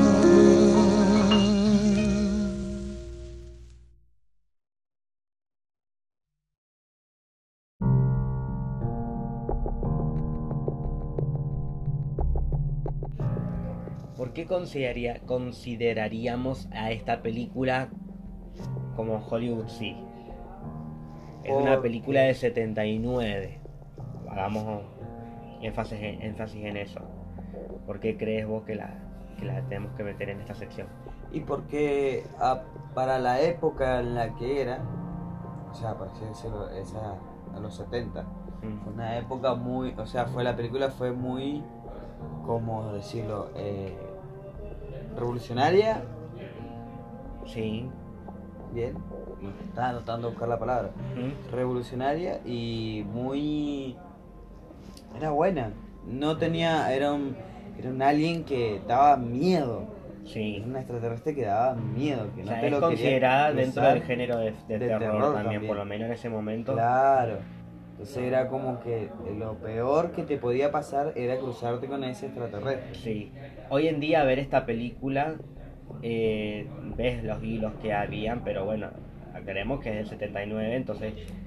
¿Por qué consideraría, consideraríamos a esta película como Hollywood sí? Es una Porque- película de setenta y nueve. Hagamos énfasis en, énfasis en eso. ¿Por qué crees vos que la, que la tenemos que meter en esta sección? Y porque a- para la época en la que era, o sea, por así decirlo, esa, a los setenta, Mm. fue una época muy, o sea, fue la película fue muy, ¿cómo decirlo? Eh, revolucionaria, Sí. bien, estaba tratando de buscar la palabra, Mm. revolucionaria y muy, era buena, no tenía, era un, era un alien que daba miedo, Sí. era un extraterrestre que daba miedo, que O no sea, te es lo querías considerada dentro cruzar. del género de, de de terror, terror también, también. por lo menos en ese momento. Claro. Entonces era como que lo peor que te podía pasar era cruzarte con ese extraterrestre. Sí. Hoy en día ver esta película, eh, ves los hilos que habían, pero bueno, creemos que es del setenta y nueve, entonces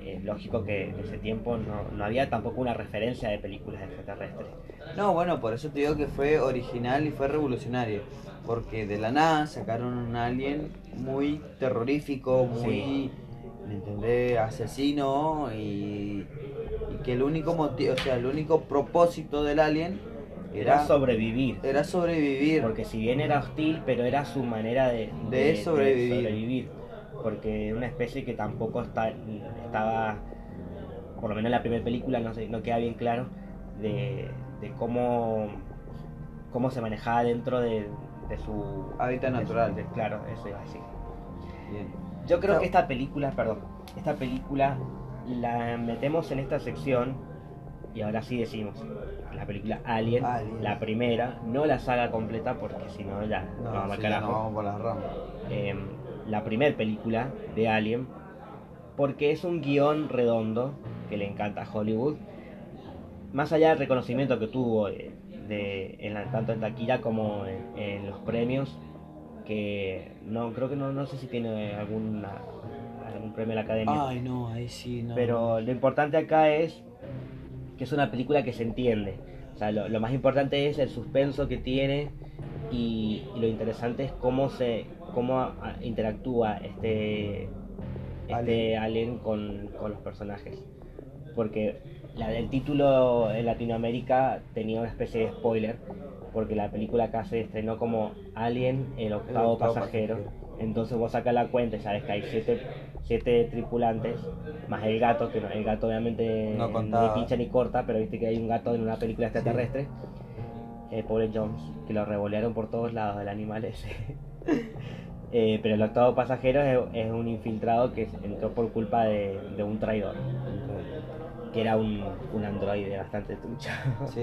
es lógico que en ese tiempo no, no había tampoco una referencia de películas extraterrestres. No, bueno, por eso te digo que fue original y fue revolucionario. Porque de la nada sacaron un alien muy terrorífico, muy, Sí. ¿me entendés? Asesino y, y que el único motivo, o sea, el único propósito del alien Era era, sobrevivir. era sobrevivir. Porque si bien era hostil, pero era su manera de, De sobrevivir. sobrevivir. Porque era una especie que tampoco está, estaba, por lo menos en la primera película no, sé, no queda bien claro de, de cómo, cómo se manejaba dentro de, de su Hábitat de su- natural. de- claro, eso iba a decir. Bien. Yo creo No. que esta película, perdón, esta película la metemos en esta sección y ahora sí decimos la película Alien, Alien. la primera, no la saga completa porque si no ya No, nos vamos al sí, ya carajo. nos vamos por las ramas. Eh, la primera película de Alien porque es un guión redondo que le encanta a Hollywood, más allá del reconocimiento que tuvo de, de- en la- tanto en taquilla como en, en los premios, que no creo que no, no sé si tiene alguna, algún premio de la Academia. Ay, no, ahí sí, no. Pero lo importante acá es que es una película que se entiende. O sea, lo, lo más importante es el suspenso que tiene y, y lo interesante es cómo se cómo a- a- interactúa este este alien con, con los personajes. Porque la, el título en Latinoamérica tenía una especie de spoiler, porque la película acá se estrenó como Alien, el octavo, octavo pasajero. pasajero. Entonces vos sacas la cuenta y sabes que hay siete, siete tripulantes, más el gato, que no, el gato obviamente No contaba. ni pincha ni corta, pero viste que hay un gato en una película extraterrestre. El pobre Jones, que lo revolearon por todos lados, el animal ese. Eh, pero el octavo pasajero es, es un infiltrado que entró por culpa de, de un traidor, que era un, un androide bastante trucha. Sí.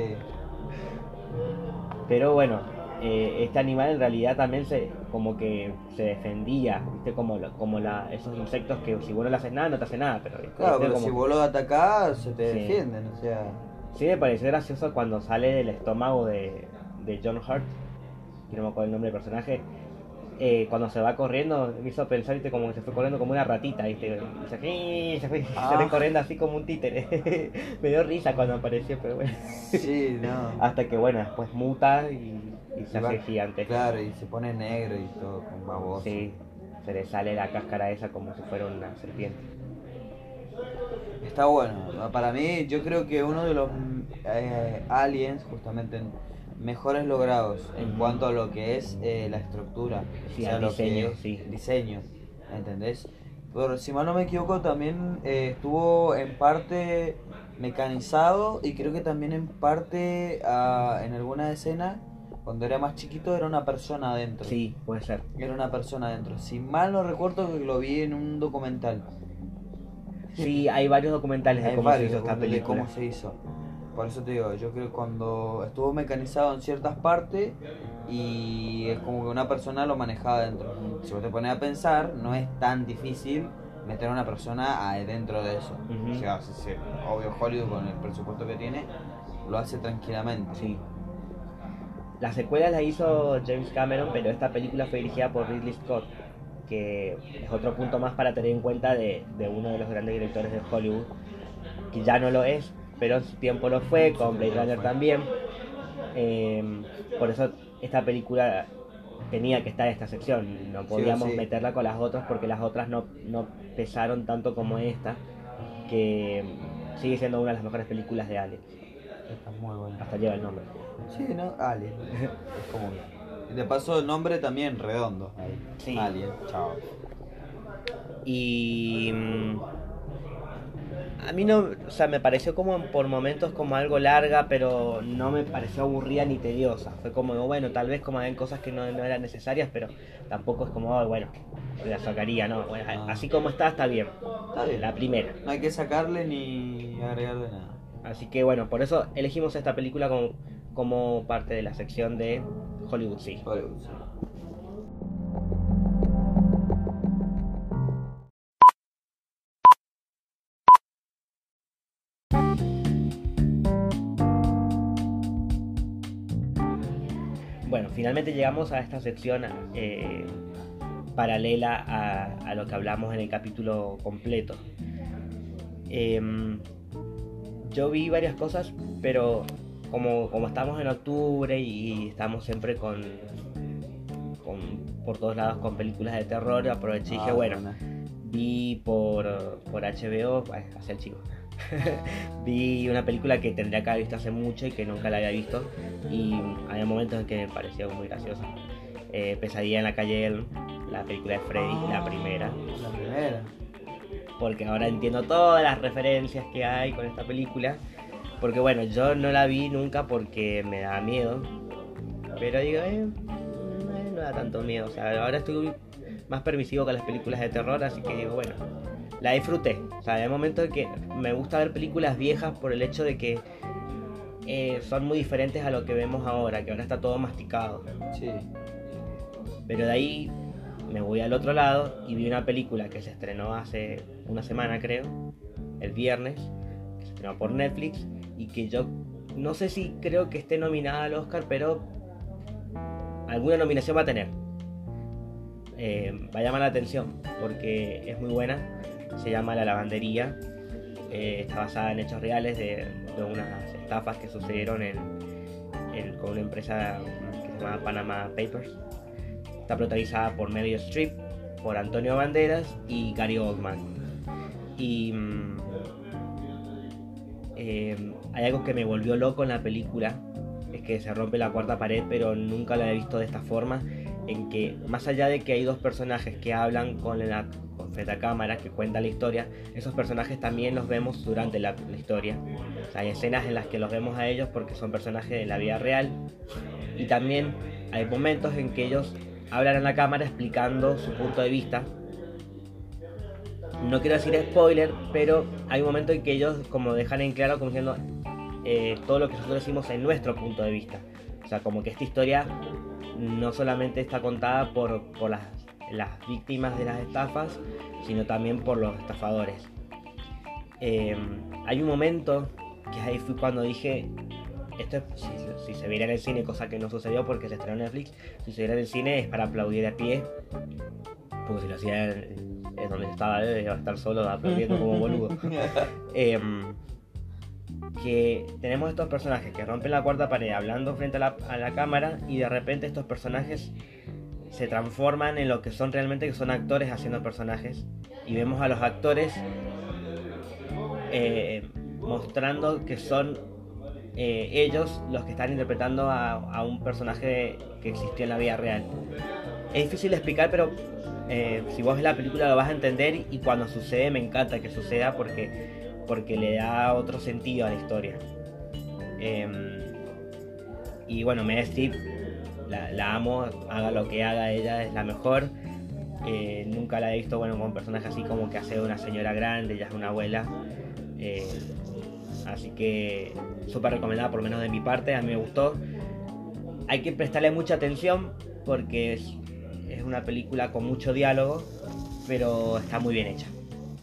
Pero bueno, eh, este animal en realidad también se como que se defendía, viste, como, lo- como la, esos insectos que si vos no le haces nada, no te hace nada, pero ¿viste? Claro, pero como si que- vos lo atacás, se te Sí. defienden, o sea. Sí, me pareció gracioso cuando sale del estómago de, de John Hurt, que no me acuerdo el nombre del personaje. Eh, cuando se va corriendo, me hizo pensar, viste, como que se fue corriendo como una ratita, viste, y se, fue- se fue, Ah. se fue corriendo así como un títere. Me dio risa cuando apareció, pero bueno. Sí, no. Hasta que bueno, después muta y, y se Y va- hace gigante. Claro, y se pone negro y todo, con baboso. Sí, se le sale la cáscara esa como si fuera una serpiente. Está bueno. Para mí, yo creo que uno de los eh, aliens, justamente, mejores logrados en Ujú. cuanto a lo que es eh, la estructura. Sí, o sea, al lo que diseño, es sí. el diseño, ¿entendés? Pero si mal no me equivoco, también eh, estuvo en parte mecanizado y creo que también en parte ah, en alguna escena, cuando era más chiquito, era una persona adentro. Sí, puede ser. Era una persona adentro. Si mal no recuerdo, que lo vi en un documental. Sí, hay varios documentales de Hay cómo se varios hizo esta documentales de película. cómo se hizo. Por eso te digo, yo creo que cuando estuvo mecanizado en ciertas partes y es como que una persona lo manejaba adentro. Si vos te pones a pensar, no es tan difícil meter a una persona adentro de eso. Ujú. O sea, sí, sí, obvio Hollywood con el presupuesto que tiene lo hace tranquilamente. Sí. La secuela la hizo James Cameron, pero esta película fue dirigida por Ridley Scott, que es otro punto más para tener en cuenta de, de uno de los grandes directores de Hollywood, que ya no lo es, pero en su tiempo lo fue, con Blade Runner también. Eh, por eso esta película tenía que estar en esta sección, no podíamos sí. meterla con las otras porque las otras no, no pesaron tanto como esta, que sigue siendo una de las mejores películas de Alien, Está muy bueno. hasta lleva el nombre. Sí, ¿no? Alien. Es como que- y de paso el nombre también redondo. Ahí. Sí. Alien, chao. Y mm, a mí no, o sea, me pareció como por momentos como algo larga, pero no me pareció aburrida ni tediosa. Fue como, bueno, tal vez como hay cosas que no, no eran necesarias, pero tampoco es como, oh, bueno, la sacaría, ¿no? Bueno, Ah. así como está, está bien. Está bien. La primera. No hay que sacarle ni agregarle nada. Así que bueno, por eso elegimos esta película como, como parte de la sección de Hollywood, sí. Hollywood, sí. Bueno, finalmente llegamos a esta sección eh, paralela a, a lo que hablamos en el capítulo completo. Eh, yo vi varias cosas, pero como, como estamos en octubre y estamos siempre con, con por todos lados con películas de terror, aproveché y dije, Ah, bueno, buena. vi por, por H B O, ay, hacia el chico, vi una película que tendría que haber visto hace mucho y que nunca la había visto, y había momentos en que me pareció muy graciosa. Eh, Pesadilla en la calle Elm, la película de Freddy, la primera, La primera. porque ahora entiendo todas las referencias que hay con esta película, porque bueno, yo no la vi nunca porque me daba miedo, pero digo, eh, no, no da tanto miedo, o sea, ahora estoy más permisivo con las películas de terror, así que digo, bueno, la disfruté. O sea, hay momentos que me gusta ver películas viejas por el hecho de que eh, son muy diferentes a lo que vemos ahora, que ahora está todo masticado. Sí. Pero de ahí me voy al otro lado y vi una película que se estrenó hace una semana, creo, el viernes, que se estrenó por Netflix y que yo no sé si creo que esté nominada al Oscar, pero alguna nominación va a tener. Eh, va a llamar la atención porque es muy buena. Se llama La Lavandería. Eh, está basada en hechos reales de, de unas estafas que sucedieron en, en- con una empresa que se llama Panama Papers. Está protagonizada por Meryl Streep, por Antonio Banderas y Gary Oldman. Y mm, eh, hay algo que me volvió loco en la película, es que se rompe la cuarta pared, pero nunca la he visto de esta forma, en que más allá de que hay dos personajes que hablan con la con frente a cámara, que cuentan la historia, esos personajes también los vemos durante la, la historia. O sea, hay escenas en las que los vemos a ellos porque son personajes de la vida real, y también hay momentos en que ellos hablan en la cámara explicando su punto de vista. No quiero decir spoiler, pero hay un momento en que ellos como dejan en claro, como diciendo eh, todo lo que nosotros decimos en nuestro punto de vista. O sea, como que esta historia no solamente está contada por, por las, las víctimas de las estafas, sino también por los estafadores. Eh, hay un momento que ahí fue cuando dije, esto es, si, si se viera en el cine, cosa que no sucedió porque se estrenó en Netflix, si se viera en el cine es para aplaudir de pie, porque si lo hacía en, en donde estaba, eh, iba a estar solo aplaudiendo como boludo. Eh, que tenemos estos personajes que rompen la cuarta pared hablando frente a la, a la cámara, y de repente estos personajes se transforman en lo que son realmente, que son actores haciendo personajes, y vemos a los actores eh, mostrando que son eh, ellos los que están interpretando a, a un personaje que existió en la vida real. Es difícil de explicar, pero eh, si vos ves la película lo vas a entender, y cuando sucede me encanta que suceda porque porque le da otro sentido a la historia. Eh, y bueno, Meryl Streep, la, la amo, haga lo que haga, ella es la mejor. Eh, nunca la he visto bueno, con personajes así como que hace de una señora grande, ella es una abuela. Eh, así que súper recomendada, por lo menos de mi parte, a mí me gustó. Hay que prestarle mucha atención porque es, es una película con mucho diálogo, pero está muy bien hecha.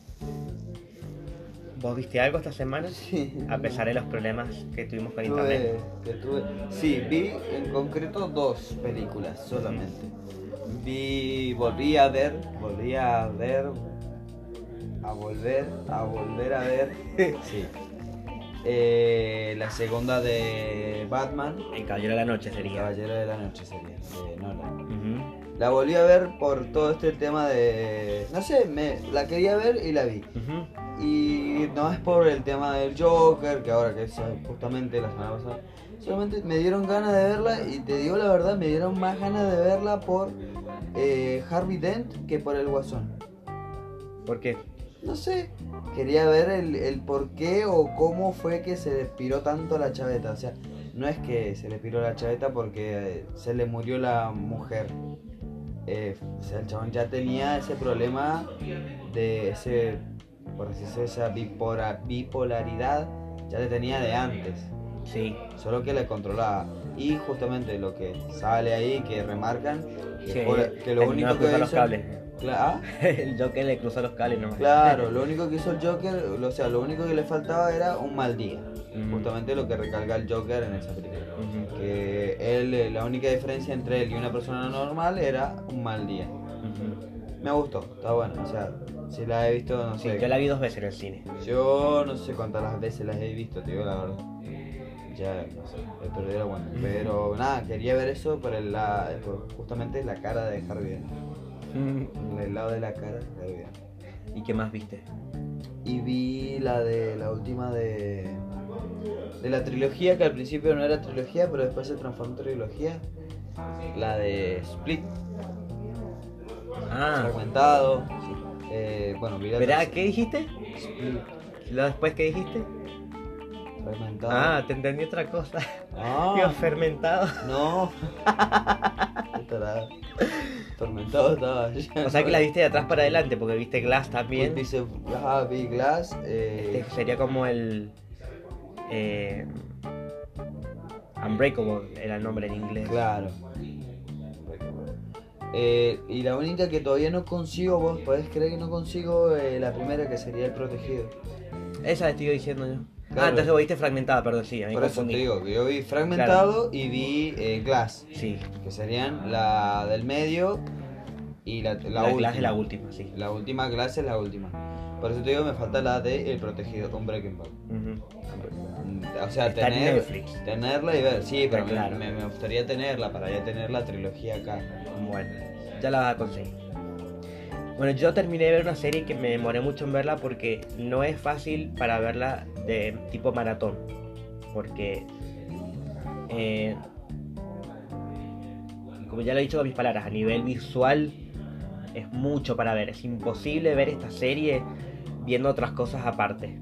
¿Vos viste algo esta semana? Sí. A pesar de los problemas que tuvimos con internet. Tuve, que tuve- Sí, vi en concreto dos películas solamente. Vi, volví a ver, volví a ver, a volver, a volver a ver. Sí. Eh, la segunda de Batman, El Caballero de la Noche El sería. Caballero de la Noche sería, de Nolan. Ujú, La volví a ver por todo este tema de... No sé, me, la quería ver y la vi. ujú. Y no es por el tema del Joker, que ahora que es justamente la semana pasada, solamente me dieron ganas de verla, y te digo la verdad, me dieron más ganas de verla por eh, Harvey Dent que por el Guasón. ¿Por qué? No sé, quería ver el, el por qué o cómo fue que se le piró tanto la chaveta. O sea, no es que se le piró la chaveta porque eh, se le murió la mujer. Eh, o sea, el chabón ya tenía ese problema de ese, por así decirlo, esa bipolar, bipolaridad, ya le tenía de antes, Sí. solo que le controlaba. Y justamente lo que sale ahí, que remarcan, que, Sí, fue- que lo terminó único de que cruzar los hizo... cables. Cla- ¿ah? El Joker le cruzó los cables nomás. Claro, lo único que hizo el Joker, o sea, lo único que le faltaba era un mal día. Ujú. Justamente lo que recalca el Joker en esa película. Ujú, Que él, eh, la única diferencia entre él y una persona normal era un mal día. ujú. Me gustó, está bueno, o sea, si la he visto, no Sí, sé. yo la vi dos veces en el cine. Yo no sé cuántas las veces las he visto, te digo la verdad. Ya, no sé, he perdido la cuenta. Pero nada, quería ver eso por el la, por justamente la cara de Harvey Dent. El lado de la cara de Harvey Dent. ¿Y qué más viste? Y vi la de la última de de la trilogía, que al principio no era trilogía, pero después se transformó en trilogía. La de Split, Ah, fragmentado. Eh, bueno, vi la ¿verdad? tercera. ¿Qué dijiste? Split, ¿Lo después qué dijiste? fragmentado. Ah, te entendí otra cosa. Ah. Digo, fermentado. No. Estará tormentado estaba. O sea que la viste de atrás para adelante, porque viste Glass también. Pues dice, ah, vi Glass. Eh, Este sería como el... Eh, Unbreakable era el nombre en inglés. Claro. Eh, y la única que todavía no consigo, vos podés creer que no consigo eh, la primera, que sería El Protegido. Esa te estoy diciendo yo. Claro. Ah, entonces vos viste fragmentada, perdón, sí, me Por eso te confundí. digo, que yo vi Fragmentado y vi eh, Glass, Sí, que serían la del medio y la, la, la, última. Glass es la última, sí. La última Glass es la última. Por eso te digo, me falta la de El Protegido con Breaking Bad. Ujú. O sea, Está en tener, Netflix. tenerla y ver, sí, pero me, claro. me, me gustaría tenerla para ya tener la trilogía acá. Bueno, ya la vas a conseguir. Bueno, yo terminé de ver una serie que me demoré mucho en verla porque no es fácil para verla de tipo maratón. Porque, eh, como ya lo he dicho con mis palabras, a nivel visual es mucho para ver. Es imposible ver esta serie viendo otras cosas aparte.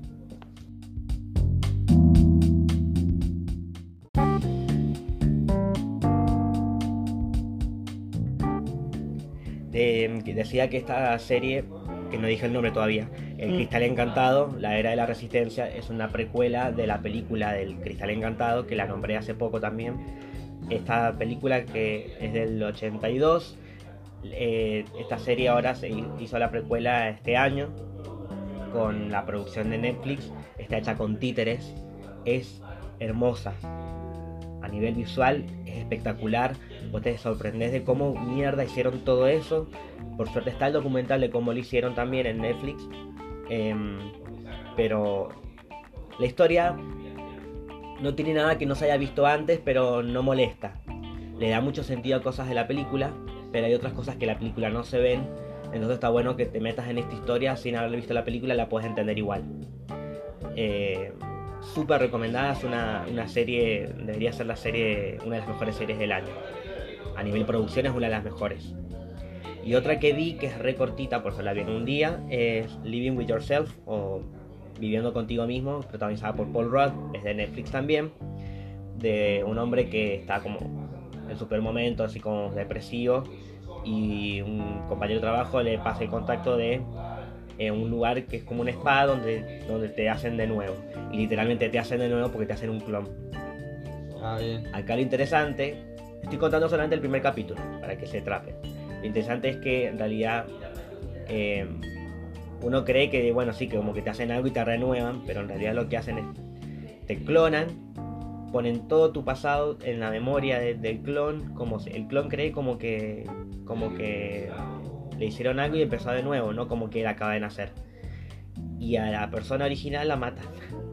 De, que decía que esta serie, que no dije el nombre todavía, El Cristal Encantado, la Era de la Resistencia, es una precuela de la película del Cristal Encantado, que la nombré hace poco también. Esta película, que es del ochenta y dos, eh, esta serie ahora se hizo la precuela este año con la producción de Netflix. Está hecha con títeres, es hermosa. A nivel visual es espectacular. Vos te sorprendés de cómo mierda hicieron todo eso. Por suerte está el documental de cómo lo hicieron también en Netflix. Eh, pero la historia no tiene nada que no se haya visto antes, pero no molesta. Le da mucho sentido a cosas de la película, pero hay otras cosas que en la película no se ven. Entonces está bueno que te metas en esta historia sin haber visto la película, la puedes entender igual. Eh, Súper recomendada, es una, una serie, debería ser la serie, una de las mejores series del año. A nivel producción es una de las mejores. Y otra que vi, que es re cortita, por eso la vi en un día, es Living with Yourself, o Viviendo contigo mismo, protagonizada por Paul Rudd, es de Netflix también, de un hombre que está como en super momento, así como depresivo, y un compañero de trabajo le pasa el contacto de eh, un lugar que es como un spa donde, donde te hacen de nuevo, y literalmente te hacen de nuevo porque te hacen un clon. Ah, bien. Acá lo interesante, estoy contando solamente el primer capítulo para que se trape. Lo interesante es que en realidad eh, uno cree que, bueno, sí, que como que te hacen algo y te renuevan, pero en realidad lo que hacen es te clonan, ponen todo tu pasado en la memoria de, del clon, como si, el clon cree como que como que le hicieron algo y empezó de nuevo, no como que él acaba de nacer. Y a la persona original la matan.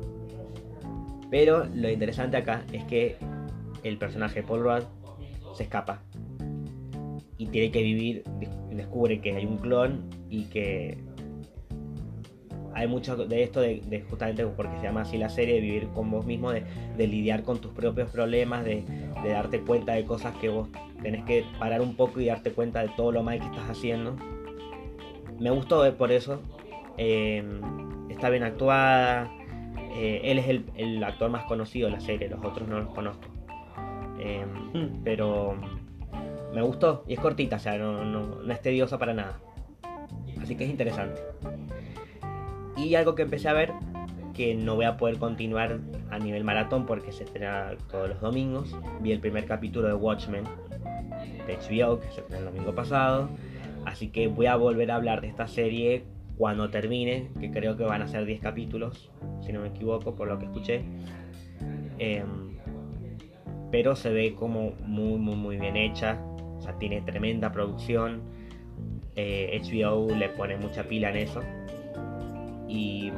Pero lo interesante acá es que el personaje Paul Rudd se escapa y tiene que vivir, descubre que hay un clon y que hay mucho de esto de, de justamente porque se llama así la serie, de vivir con vos mismo, de, de lidiar con tus propios problemas, de, de darte cuenta de cosas que vos tenés que parar un poco y darte cuenta de todo lo mal que estás haciendo. Me gustó eh, por eso. Eh, está bien actuada. Eh, él es el, el actor más conocido de la serie, los otros no los conozco. Eh, Mm. Pero me gustó y es cortita, o sea, no, no, no es tediosa para nada. Así que es interesante. Y algo que empecé a ver, que no voy a poder continuar a nivel maratón porque se estrena todos los domingos. Vi el primer capítulo de Watchmen de H B O, que se estrenó el domingo pasado. Así que voy a volver a hablar de esta serie cuando termine, que creo que van a ser diez capítulos, si no me equivoco, por lo que escuché. Eh, pero se ve como muy, muy, muy bien hecha. O sea, tiene tremenda producción. eh, H B O le pone mucha pila en eso. Y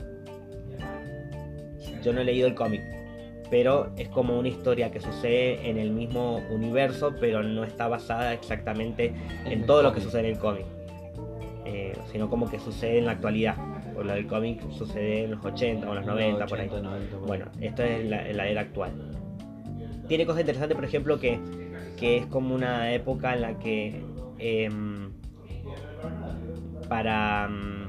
yo no he leído el cómic, pero es como una historia que sucede en el mismo universo, pero no está basada exactamente en todo lo que sucede en el cómic, eh, sino como que sucede en la actualidad. Por lo del cómic sucede en los ochenta o en los noventa, por ahí. noventa, por Bueno, esto es la, la era actual. Tiene cosas interesantes, por ejemplo, que, que es como una época en la que eh, para...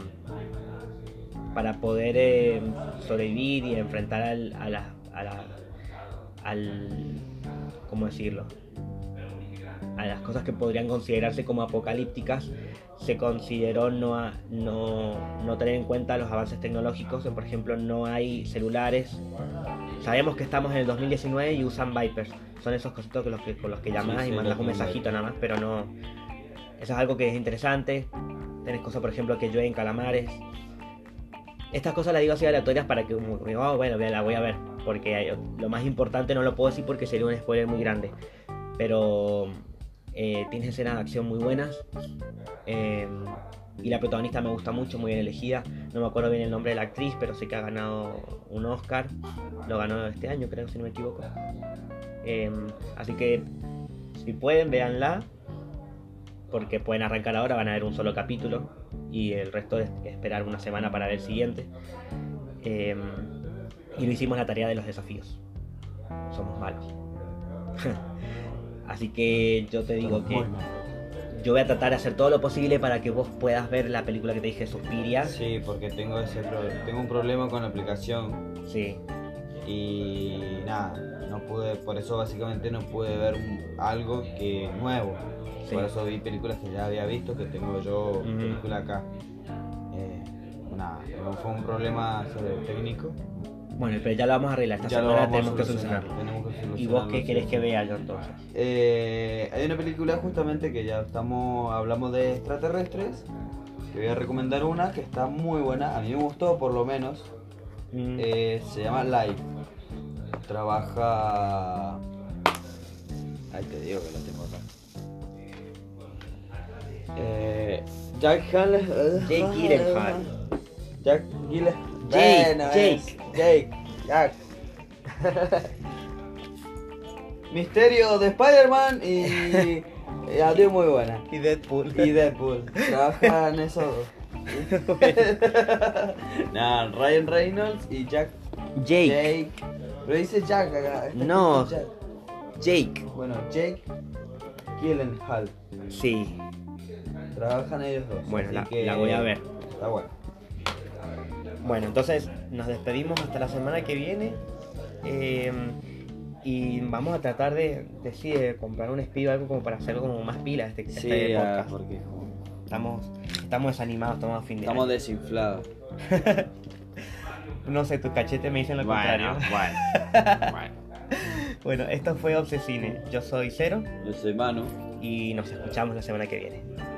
para poder eh, sobrevivir y enfrentar al, a la, a la, al, ¿cómo decirlo? A las cosas que podrían considerarse como apocalípticas, se consideró no, a, no, no tener en cuenta los avances tecnológicos. Por ejemplo, no hay celulares. Sabemos que estamos en el dos mil diecinueve y usan Vipers. Son esos cositos con los que, con los que llamas Sí, y sí, mandas los un mensajito nada más, pero no... Eso es algo que es interesante. Tenés cosas, por ejemplo, que llueven calamares. Estas cosas las digo así aleatorias para que, como, oh, bueno, la voy a ver, porque hay, lo más importante no lo puedo decir porque sería un spoiler muy grande, pero eh, tienes escenas de acción muy buenas, eh, y la protagonista me gusta mucho, muy bien elegida. No me acuerdo bien el nombre de la actriz, pero sé que ha ganado un Oscar, lo ganó este año creo, si no me equivoco. Eh, así que si pueden, véanla, porque pueden arrancar ahora, van a ver un solo capítulo y el resto es esperar una semana para ver el siguiente. Eh, y lo hicimos la tarea de los desafíos. Somos malos. Así que yo te digo que yo voy a tratar de hacer todo lo posible para que vos puedas ver la película que te dije, Suspiria. Sí, porque tengo ese pro- tengo un problema con la aplicación Sí. y nada, no pude, por eso básicamente no pude ver un- algo que nuevo. Sí. Por eso vi películas que ya había visto, que tengo yo Ujú. película acá. Eh, nada, no fue un problema sobre- técnico. Bueno, pero ya lo vamos a arreglar. Esta Ya lo semana vamos a tenemos que solucionar, solucionarlo. tenemos que ¿Y vos solucionarlo, qué sí, querés sí. que vea yo entonces? Eh, hay una película justamente que ya estamos, hablamos de extraterrestres. Te voy a recomendar una que está muy buena, a mí me gustó por lo menos. Mm, Eh, se llama Live. Trabaja... Ahí te digo que la tengo acá. Eh, Jack Hall... Jake Gyllenhaal. Jack Gyllenhaal. Jake, Bueno, Jake. es Jake. Jack. Misterio de Spider-Man y... y adiós, muy buena. Y Deadpool. Y Deadpool. Trabajan esos dos. Nah, Ryan Reynolds y Jack. Jake. Jake. Pero dice Jack acá. está No. escrito Jake. Jack. Bueno, Jake Gyllenhaal. Sí. Trabajan ellos dos. Bueno, así la- que la voy a ver. Está bueno. Bueno, entonces nos despedimos hasta la semana que viene. eh, y vamos a tratar de, de, sí, de comprar un speed o algo como para hacer como más pilas este, Sí, este ah, podcast. porque Estamos, estamos desanimados, estamos a fin de estamos año. desinflados. No sé, tus cachetes me dicen lo Bueno, contrario. bueno, bueno. Bueno, esto fue Obsesine. Yo soy Cero Yo soy Manu. y nos escuchamos la semana que viene.